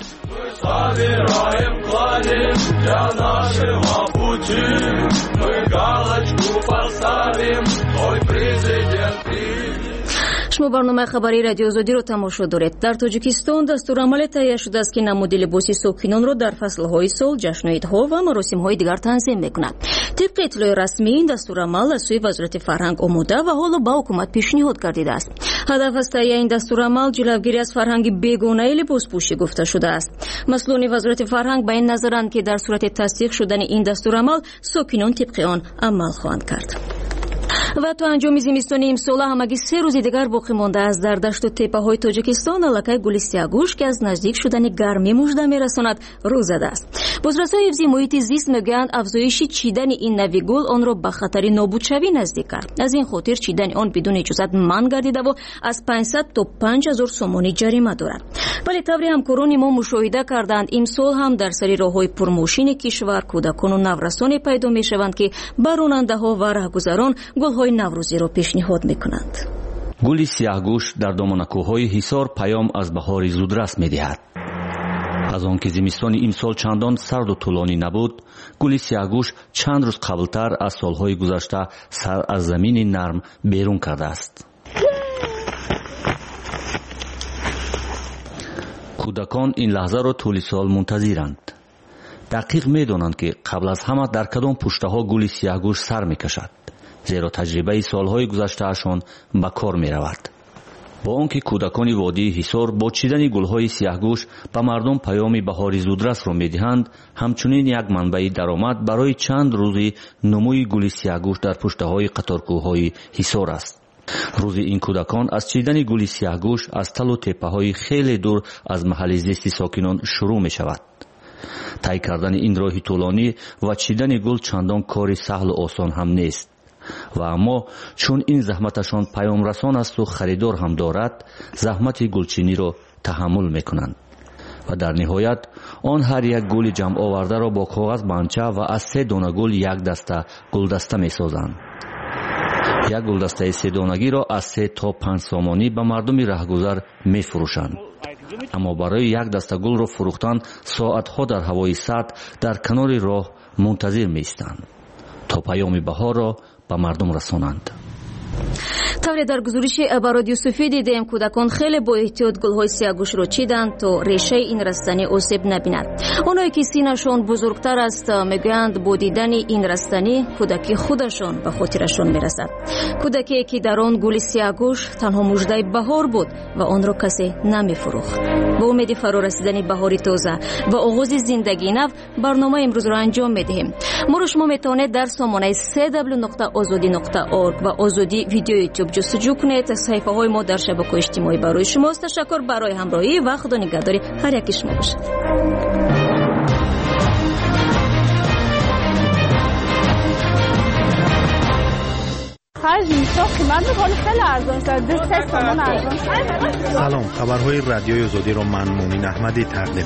Speaker 11: шумо барномаи хабари радиои озодиро тамошо доред. дар тоҷикистон дастурамале таҳия шудааст ки намуди либоси сокинонро дар фаслҳои сол, ҷашну идҳо ва маросимҳои дигар танзим мекунад. тибқи иттилои расмӣ ин дастурамал аз сӯи вазорати фарҳанг омода ва ҳоло ба ҳукумат пешниҳод гардидааст. ҳадаф аз таҳияи ин дастурамал ҷилавгирӣ аз фарҳанги бегонаи либоспӯшӣ гуфта шудааст. масъулони вазорати фарҳанг ба ин назаранд ки дар сурати тасдиқ шудани ин дастурамал сокинон тибқи он амал хоҳанд кард. ва то анҷоми зимистони имсола ҳамагӣ се рӯзи дигар боқӣ мондааст. дар дашту теппаҳои тоҷикистон аллакай гули сиягӯш ки аз наздик шудани гармӣ мужда мерасонад рӯ задааст. бозрасои ҳифзи муҳити зист мегӯянд афзоиши чидани ин нави гул онро ба хатари нобудшавӣ наздик кард. аз ин хотир чидани он бидуни иҷозат манъ гардидаву аз панҷсад то панҷ ҳазор сомонӣ ҷарима дорад. вале таври ҳамкорони мо мушоҳида карданд имсол ҳам дар сари роҳҳои пурмошини кишвар кӯдакону наврасоне пайдо мешаванд ки ба ронандаҳо ва раҳгузарон гулҳои наврӯзиро пешниҳод мекунанд.
Speaker 26: гули сияҳгӯш дар домонакӯҳҳои ҳисор паём аз баҳори зудрас медиҳад. аз он ки зимистони имсол чандон сарду тӯлонӣ набуд, гули сияҳгӯш чанд рӯз қаблтар аз солҳои гузашта сар аз замини нарм берун кардааст. кӯдакон ин лаҳзаро тӯли сол мунтазиранд. дақиқ медонанд ки қабл аз ҳама дар кадом пуштаҳо гули сияҳгӯш сар мекашад, зеро таҷрибаи солҳои гузаштаашон ба кор меравад. با آنکه کودکان وادی حصار با چیدن گلهای سیاهگوش به مردم پیام بهار زودرس را میدهند، همچنین یک منبع درآمد برای چند روزی نموی گل سیاهگوش در پشتهای قطارکوههای حصار است. روزی این کودکان از چیدن گل سیاهگوش از تل و تپه‌های خیلی دور از محل زیست ساکنان شروع می شود. طی کردن این راه طولانی و چیدن گل چندان کار سهل و آسان هم نیست و اما چون این زحمتشان پیام رسان است و خریدار هم دارد، زحمت گلچینی را تحمل می کنند و در نهایت آن هر یک گل جمع آورده را با کاغذ بانچه و از سه دانه گل یک دسته گلدسته می سازند. یک گلدسته سه دانگی را از سه تا پنج سامانی به مردم رهگذر می فروشند. اما برای یک دسته گل را فروختن ساعتها در هوای سرد در کنار راه منتظر می ایستند تا پیام بهار را به مردم رسانند.
Speaker 11: طوری در گزارش با رادیو صوفی دیدیم کودکان خیلی با احتیاط گلهای سیاهگوش را چیدند تا ریشه این رستنی آسیب نبیند. اونایی که سینه‌شان بزرگتر است میگویند با دیدن این رستنی کودکی خودشان به خاطرشان میرسد. کودکی که در آن گل سیاهگوش تنها مژده بهار بود و آن را کسی نمیفروخت. با امید فرا رسیدن بهاری تازه و آغاز زندگی نو برنامه امروز را انجام میدهیم. ما رو شما میتونید در سامانه سی دبلیو نقطه آزادی نقطه اورگ و آزادی ویدیو یوتیوب جستجو کنید. صفحه های ما در شبکه‌های اجتماعی برای شماست. تشکر برای همراهی و خدا نگهداری هر یک شما باشد.
Speaker 24: سلام، خبرهای رادیوی آزادی را من مومن احمدی تقدیم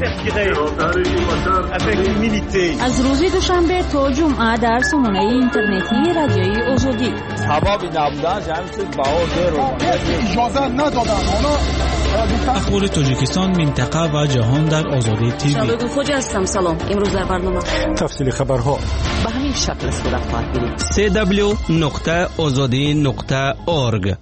Speaker 24: می‌کنم.
Speaker 12: از روز دوشنبه تا جمعه در سامانه اینترنتی رادیوی آزادی.
Speaker 1: سبب نبودن جمعیت بهار رو اجازه ندادن.
Speaker 6: اخبار تاجیکستان، منطقه و جهان در آزادی تیوی.
Speaker 11: شادو خوج هستم. سلام. امروز در برنامه
Speaker 6: تفصیل خبرها
Speaker 15: به همین شکل صورت خواهد گرفت.
Speaker 16: سی دبلیو نقطه آزادی نقطه اورگ.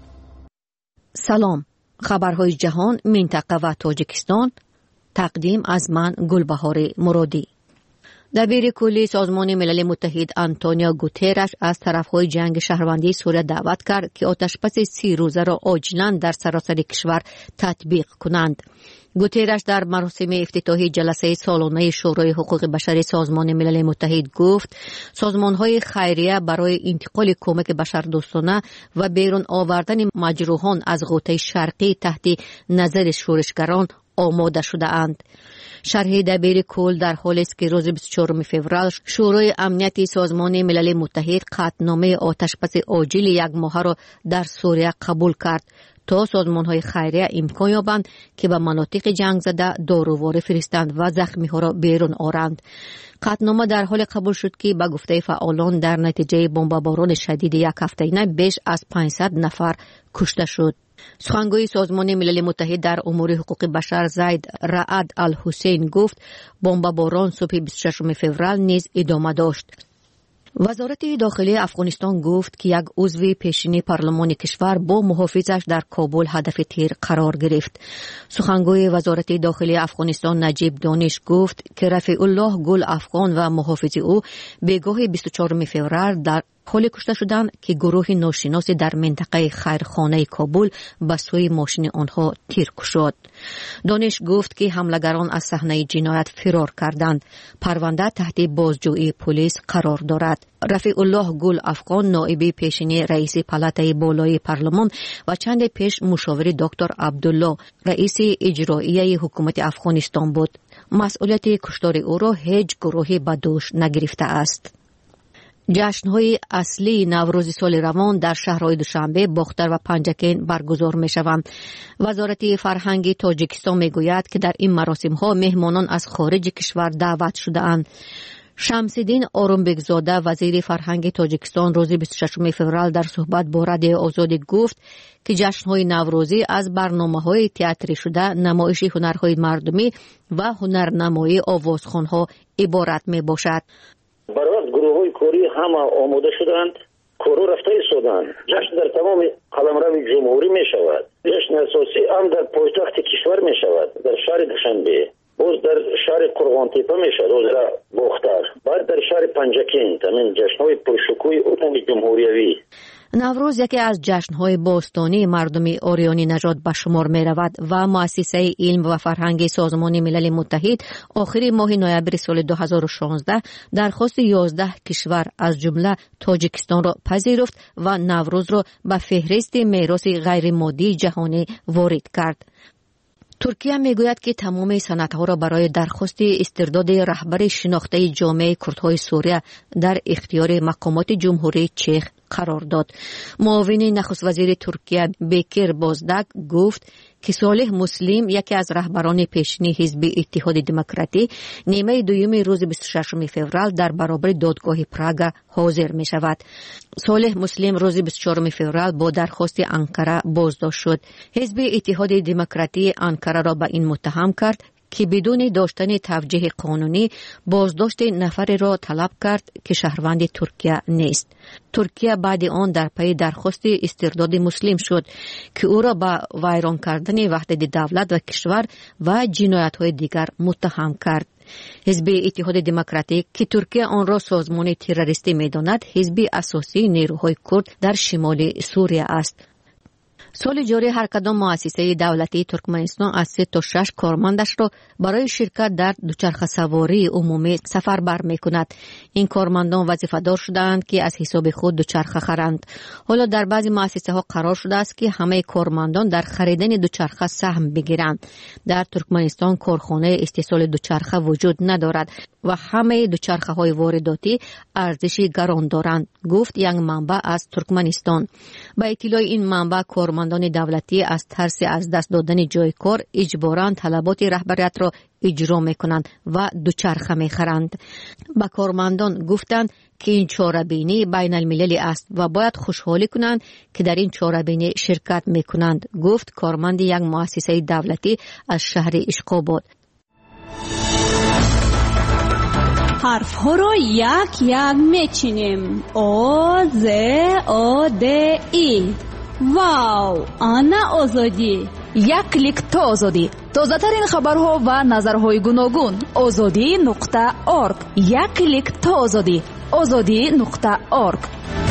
Speaker 7: سلام. خبرهای جهان، منطقه و تاجیکستان. تقدیم از من گلبهار مرادی. دبیر کلی سازمان ملل متحد آنتونیو گوترش از طرفهای جنگ شهروندی سوریه دعوت کرد که آتشبس سی روزه را عاجلاً در سراسر کشور تطبیق کنند. گوترش در مراسم افتتاحی جلسه سالانه شورای حقوق بشر سازمان ملل متحد گفت سازمان‌های خیریه برای انتقال کمک بشردوستانه و بیرون آوردن مجروحان از غوطه شرقی تحت نظر شورشگران آماده شده اند. شرح دبیر کل در حالی است که روز بیست و چهارم فوریه شورای امنیت سازمان ملل متحد قطعنامه آتشبس عاجل یک ماه را در سوریه قبول کرد تا سازمان‌های خیریه امکان یابند که به مناطق جنگ زده داروواره فرستند و زخمی‌ها را بیرون آورند. قطعنامه در حال قبول شد که به گفته فعالان در نتیجه بمباران شدید یک هفته‌ای بیش از پانصد نفر کشته شد. سخنگوی سازمان ملل متحد در امور حقوق بشر زید رعد الحسین گفت بمباران صبح بیست و ششم فوریه نیز ادامه داشت. وزارت داخلی افغانستان گفت که یک عضو پیشین پارلمان کشور با محافظش در کابل هدف تیر قرار گرفت. سخنگوی وزارت داخلی افغانستان نجیب دانش گفت که رفیع الله گل افغان و محافظ او بگاه بیست و چهارم فوریه در حال کشته شدند که گروه ناشناس در منطقه خیرخانه کابل به سوی ماشین آنها تیر کشید. دانش گفت که حملگران از صحنه جنایت فرار کردند. پرونده تحت بازجویی پلیس قرار دارد. رفیع الله گل افغان نائب پیشین رئیس پالاتای بالای پارلمان و چند پیش مشاور دکتر عبدالله رئیس اجرایی حکومت افغانستان بود. مسئولیت کشتار او را هیچ گروهی به دوش نگرفته است. جشن‌های اصلی نوروز سال روان در شهرهای دوشنبه، باختر و پنجکین برگزار می‌شوند. وزارت فرهنگ تاجیکستان می‌گوید که در این مراسم‌ها مهمانان از خارج کشور دعوت شده‌اند. شمس‌الدین آرامبگزاده وزیر فرهنگ تاجیکستان روز بیست و ششم فوریه در صحبت با رادیو آزادی گفت که جشن‌های نوروزی از برنامه‌های تئاتری شده، نمایش هنرهای مردمی و هنرنمایی آوازخوان‌ها عبارت می‌باشد.
Speaker 10: برای گروه‌های کوری همه آماده شدند، کورو رفته ایستادند. جشن در تمام قلمرو جمهوری می شود. جشن اساسی هم در پایتخت کشور می شود، در شهر دوشنبه، باز در شهر قرغانتیپه می شود، باز در باختر، بعد در شهر پنجکین. تمام جشن‌های پرشکوه عمومی جمهوریوی.
Speaker 7: نوروز یکی از جشن‌های باستانی مردم آریانی نژاد به شمار می‌رود و مؤسسه علم و فرهنگ سازمان ملل متحد آخر ماه نوامبر سال دو هزار و شانزده درخواست یازده کشور از جمله تاجیکستان را پذیرفت و نوروز را به فهرست میراث غیرمادی جهانی وارد کرد. ترکیه میگوید که تمام سندها را برای درخواست استرداد رهبر شناخته جامعه کردهای سوریه در اختیار مقامات جمهوری چخ قرار داد. معاون نخست وزیر ترکیه بیکر بازدک گفت که صالح مسلم یکی از رهبران پیشین حزب اتحاد دموکراتی نیمه دوم روز بیست و ششم فوریه در برابر دادگاه پراگ حاضر می شود. صالح مسلم روز بیست و چهارم فوریه با درخواست انقره بازداشت شد. حزب اتحاد دموکراتی انقره را به این متهم کرد که بدون داشتن توجیه قانونی بازداشت نفر را طلب کرد که شهروند ترکیه نیست. ترکیه بعد آن در پی درخواست استرداد مسلم شد که او را به ویران کردن وحدت دولت و کشور و جنایت‌های دیگر متهم کرد. حزب اتحاد دموکراتیک که ترکیه آن را سازمان تروریستی می‌داند، حزب اساسی نیروهای کرد در شمال سوریه است. سال جاری هر کدام مؤسسه دولتی ترکمنستان از سه تا شش کارمندش را برای شرکت در دوچرخه سواری عمومی سفربر می‌کند. این کارمندان وظیفه‌دار شدند که از حساب خود دوچرخه خرند. حالا در بعضی مؤسسه‌ها قرار شده است که همه کارمندان در خریدن دوچرخه سهم بگیرند. در ترکمنستان کارخانه استحصال دوچرخه وجود ندارد و همه دوچرخه‌های وارداتی ارزش گران دارند، گفت یک منبع از ترکمنستان. با اطلاع این منبع کارمندان دولتی از ترس از دست دادن جای کار اجباراً طلبات رهبریت را اجرا می‌کنند و دوچرخه می‌خرند. با کارمندان گفتند که این چاره‌بینی بین المللی است و باید خوشحالی کنند که در این چاره‌بینی شرکت می‌کنند، گفت کارمند یک مؤسسه دولتی از شهر اشقاباد.
Speaker 3: حرف ها رو یک یک میچینیم. او ز او د ای. واو، آنا آزادی.
Speaker 12: یک کلیک تا آزادی. تازه ترین خبرها و نظرهای گوناگون. آزادی نقطه ارگ. یک کلیک تا آزادی. آزادی نقطه ارگ.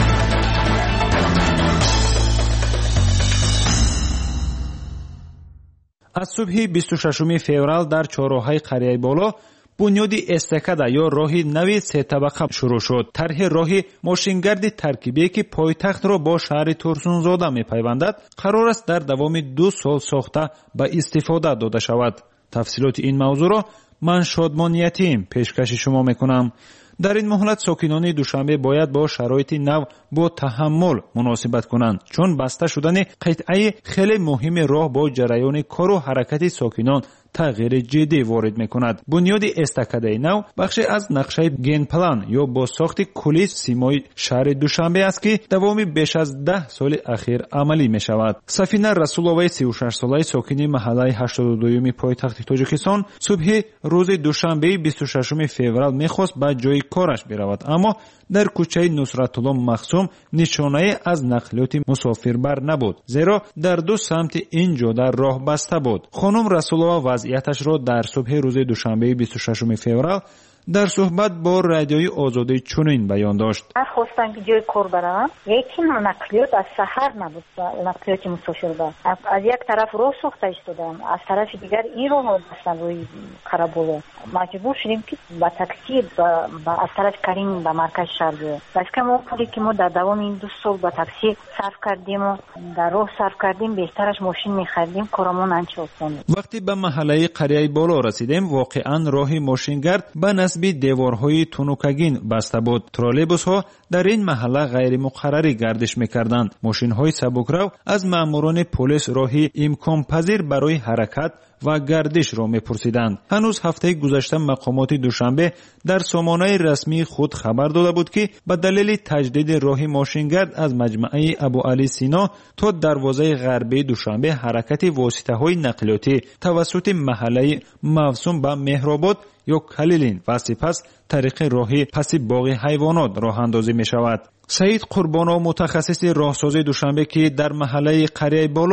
Speaker 4: از صبح بیست و ششم فوریه در چهارراه‌های قریه بالا بنیادی استکادا یا راهی نوی سه طبقه شروع شد. طرح راهی ماشینگرد ترکیبی که پایتخت را با شهر ترسونزاده می‌پیوندد قرار است در دوام دو سال ساخته به استفاده داده شود. تفصیلات این موضوع را من شادمانیتیم پیشکش شما میکنم. در این مهلت ساکنان دوشنبه باید با شرایط نو با تحمل مناسبت کنند، چون بسته شدن قطعه خیلی مهم راه با جریان کار و حرکت ساکنان تغییر جدی وارد میکند. بنیاد استکادای نو بخشی از نقشه گین پلان یا با ساخت کلی سیمای شهر دوشنبه است که دوامی بیش از ده سال اخیر عملی می شود. سفینه رسولوی سی و شش ساله ساکن محله هشتاد و دو پایتخت تاجیکستان صبح روز دوشنبه بیست و ششم فوریه میخواست به جای کارش برود، اما در کوچه نصرت الله مخصوم نشانه از نقلیات مسافربر نبود، زیرا در دو سمت این جاده راه بسته بود. خانم رسولووا وضعیتش را در صبح روز دوشنبه بیست و ششم فوریه در صحبت با رادیوی آزادی چنین بیان داشت:
Speaker 9: من خواستم که جای کار برم، یکی نقلیات از سحر نبود، نقلیات مسافربر از یک طرف راه ساخته ایستادن، از طرف دیگر این راه بستن روی قرابوله. مجبور شدیم که با تاکسی از طرف کریم به مرکز شهر بریم. بس که ما پولی که ما در دوام این دو سال با تاکسی صرف کردیم و در راه صرف کردیم بهترش ماشین می‌خریدیم، کارمون انچه آسان.
Speaker 4: وقتی به محله قریه بالا رسیدیم واقعا راه ماشینگرد به نسبت دیوارهای تونوکگین بسته بود. ترولیبوس ها در این محله غیر مقرری گردش میکردند. ماشین های سبکرو از ماموران پلیس راهی امکان پذیر برای حرکت و گردش را میپرسیدند. هنوز هفته گذشته مقامات دوشنبه در سامانه رسمی خود خبر داده بود که به دلیل تجدید راه ماشینگرد از مجمع ابو علی سینا تا دروازه غربی دوشنبه حرکت واسطه های نقلیاتی توسط محله موسوم به مهرآباد یا کلیلین و سپس طریق راهی پس باغ حیوانات راه اندازی می شود. سعید قربانو متخصص راهسازی دوشنبه که در محله قریه بالا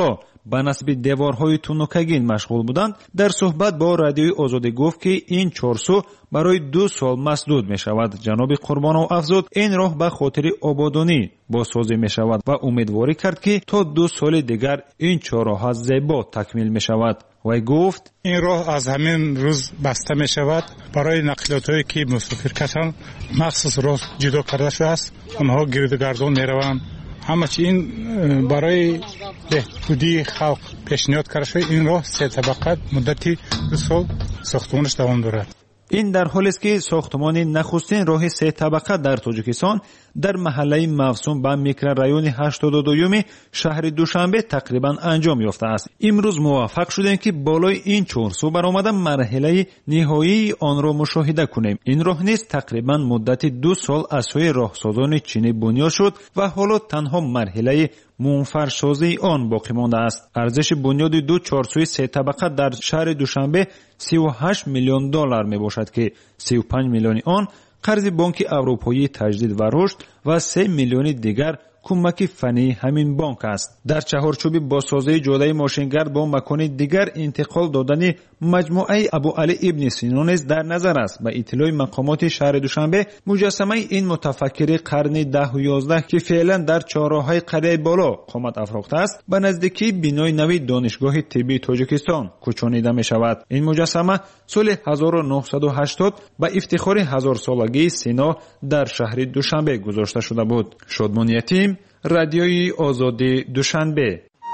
Speaker 4: ба насби деворҳои тунукагин машғул буданд, дар суҳбат бо радиои Озодӣ гуфт, ки ин чорсу барои ду сол масдуд мешавад. ҷаноби Қурбонов афзуд, ин роҳ ба хотири ободонӣ босозӣ мешавад ва умедворӣ кард, ки то ду соли дигар ин чороҳа зебо такмил мешавад. вай гуфт:
Speaker 2: ин роҳ аз ҳамин рӯз баста мешавад барои нақлиётҳое ки мусофир кашанд, махсус роҳ ҷудо карда шудааст, онҳо гирдугардон мераванд. ҳама чи ин барои беҳбудии халқ пешниҳод карда шуда. ин роҳ се табақа муддати ду сол сохтмонаш давом дорад.
Speaker 4: ин дар ҳолест, ки сохтмони нахустин роҳи се табақа дар Тоҷикистон дар маҳаллаи Мавсум ба микрорайони ҳаштоду дуюми шаҳри Душанбе тақрибан анҷом ёфтааст. имрӯз муваффақ шудем, ки болои ин чорсу баромада марҳилаи ниҳоии онро мушоҳида кунем. ин роҳ низ тақрибан муддати ду сол аз сӯи роҳсозони чинӣ бунёд шуд ва ҳоло танҳо марҳилаи мунфаршозии он боқӣ мондааст. арзиши бунёди ду чорсӯи се табақа дар шаҳри Душанбе сиву ҳашт миллион доллар мебошад, ки сиву панҷ миллиони он қарзи бонки аврупоии таҷдид ва рушд ва се миллиони дигар кӯмаки фании ҳамин бонк аст. дар чаҳорчӯби босозии ҷодаи мошингард бо макони дигар интиқол додани маҷмуаи Абу Али ибни Сино низ дар назар аст. ба иттилои мақомоти шаҳри Душанбе, муҷассамаи ин мутафаккири қарни даҳу ёздаҳ, ки феълан дар чорроҳаи қарияи боло қомат афрохта аст, ба наздикии бинои нави донишгоҳи тиббии Тоҷикистон кӯчонида мешавад. ин муҷассама соли ҳазору нуҳсаду ҳаштод ба ифтихори ҳазорсолагии Сино дар шаҳри Душанбе гузошта шуда буд. Шодмон Ятим, радиои Озодӣ, Душанбе.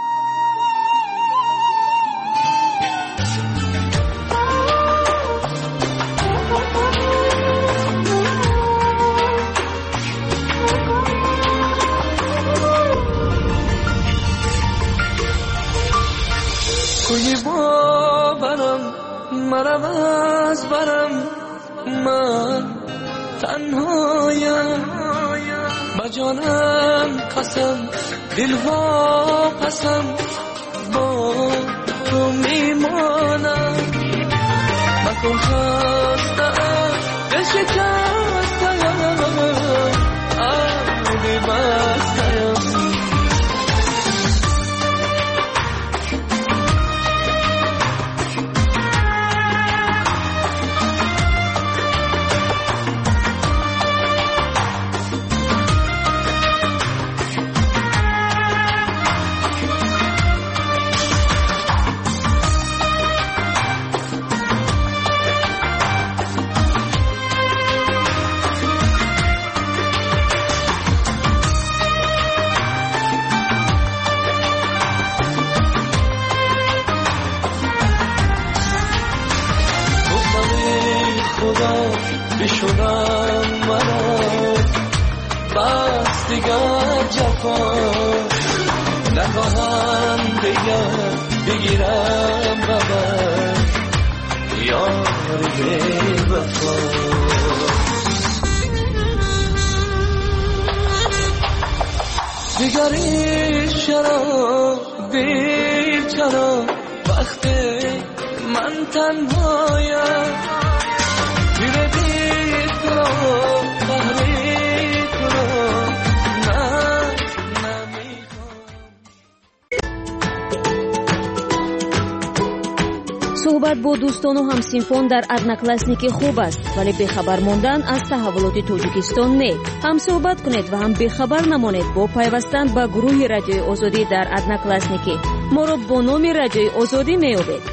Speaker 8: کوی باورم مرم از برم من تنهایم با جانم قسم دل وا قسم با تو میمانم مکن خستم بشکستم آبی بستم بشونم مرا بس دیگر جفا نخواهم دیگر بگیرم ببر یار بی وفا دیگری چرا دیر چرا وقتی من تنهایم
Speaker 11: суҳбат бо дӯстону ҳамсинфон дар одноклассники хуб аст, вале бехабар мондан аз таҳаввулоти Тоҷикистон не. ҳам суҳбат кунед ва ҳам бехабар намонед бо пайвастан ба гурӯҳи Радиои Озодӣ дар одноклассники. моро бо номи Радиои Озодӣ меёбед.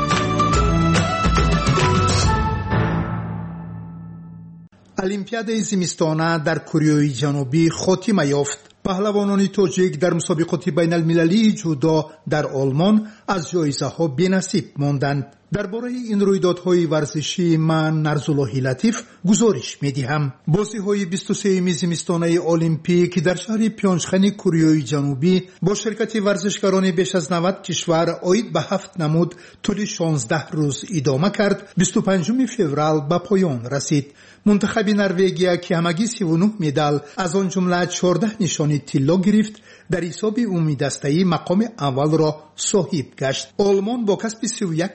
Speaker 14: олимпиадаи зимистона дар Кореяи ҷанубӣ хотима ёфт. паҳлавонони тоҷик дар мусобиқоти байналмилалии ҷудо дар Олмон аз ҷоизаҳо бенасиб монданд. дар бораи ин рӯйдодҳои варзишӣ ман Нарзуллоҳи Латиф гузориш медиҳам. бозиҳои бисту сеюми зимистонаи олимпик дар шаҳри Пёнчхани Кореяи ҷанубӣ бо ширкати варзишгарони беш аз навад кишвар оид ба ҳафт намуд тӯли шонздаҳ рӯз идома кард. бисту панҷуми феврал ба поён расид. мунтахаби Норвегия ки ҳамагӣ сиву нӯҳ медал аз он ҷумла чордаҳ нишони тилло гирифт, дар ҳисоби умумидастаӣ мақоми аввалро соҳиб гашт. олмон бо касби сиву як медал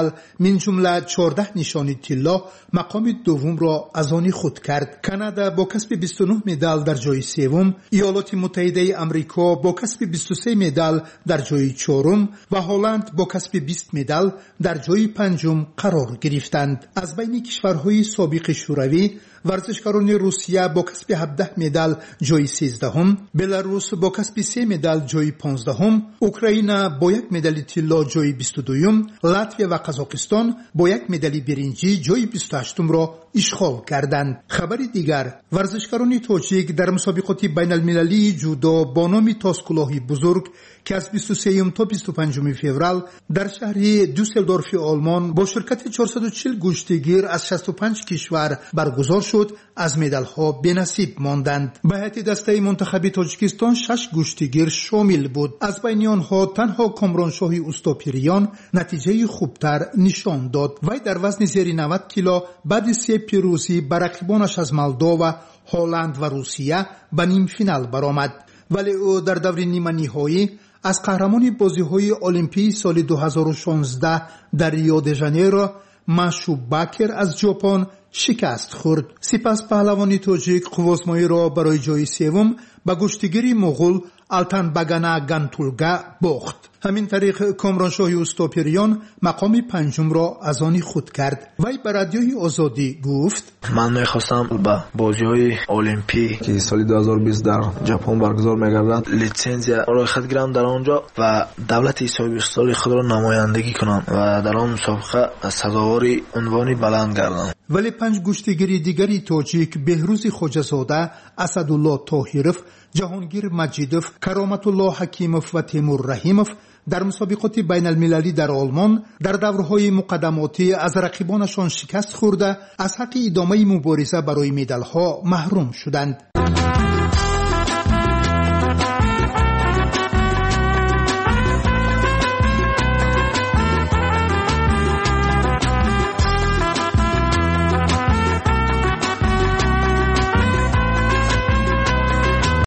Speaker 14: مدال من جمله چهارده نشانی طلا مقام دوم را از آن خود کرد. کانادا با کسب بیست و نه مدال در جای سوم، ایالات متحده آمریکا با کسب بیست و سه مدال در جای چهارم و هلند با کسب بیست مدال در جای پنجم قرار گرفتند. از بین کشورهای سابق شوروی ورزشکاران روسیه با کسب هفده مدال جای سیزدهم، بلاروس با کسب سه مدال جای پانزدهم، اوکراین با یک مدال طلا جای بیست و دوم، لاتویا و قزاقستان با یک مدال برنجی جای بیست و هشتم را اشغال کردند. خبر دیگر، ورزشکاران تاجیک در مسابقات بین المللی جودو با نام تاسکلاهی بزرگ که از بیست و سوم تا بیست و پنجم فوریه در شهر دوسلدورف آلمان با شرکت چهارصد و چهل گشتیگیر از شصت و پنج کشور برگزار شد، از مدال ها به نصیب ماندند. به هیئت دسته منتخب تاجیکستان شش گشتیگیر شامل بود. از بین آنها تنها کامرانشاه اوستاپیریان نتیجه خوبتر نشان داد. وی در وزن زیر نود کیلو بعد سه پیروزی بر رقیبانش از مولداوا، هلند و روسیه به نیم فینال برآمد. ولی او در دور نیمه نهایی از قهرمان بازی‌های المپیک سال دو هزار و شانزده در ریو دی ژانیرو ماشو باکر از ژاپن شکست خورد. سپس پهلوان تاجیک قوازمایی را برای جای سوم به گشتیگیر مغول التن بگانا گانتولگا باخت. همین طریق کامرانشاه اوستاپیریان مقام پنجم را از آن خود کرد. وی به رادیوی آزادی گفت:
Speaker 13: من میخواستم به بازی‌های المپیک که سال دو هزار و بیست در ژاپن برگزار می‌گردند لیسانسیا را خود گیرم در آنجا و دولت صاحب استقلال خود را نمایندگی کنم و در آن مسابقه سزاوار عنوانی بلند گردم.
Speaker 14: ولی پنج گشتیگیر دیگری تاجیک بهروز خواجه‌زاده، اسدالله طاهرов، جهانگیر مجیدوف، کرامت الله حکیموف و تیمور رحیموف در مسابقات بین المللی در آلمان در دورهای مقدماتی از رقیبانشان شکست خورده از حق ادامه مبارزه برای مدال‌ها محروم شدند.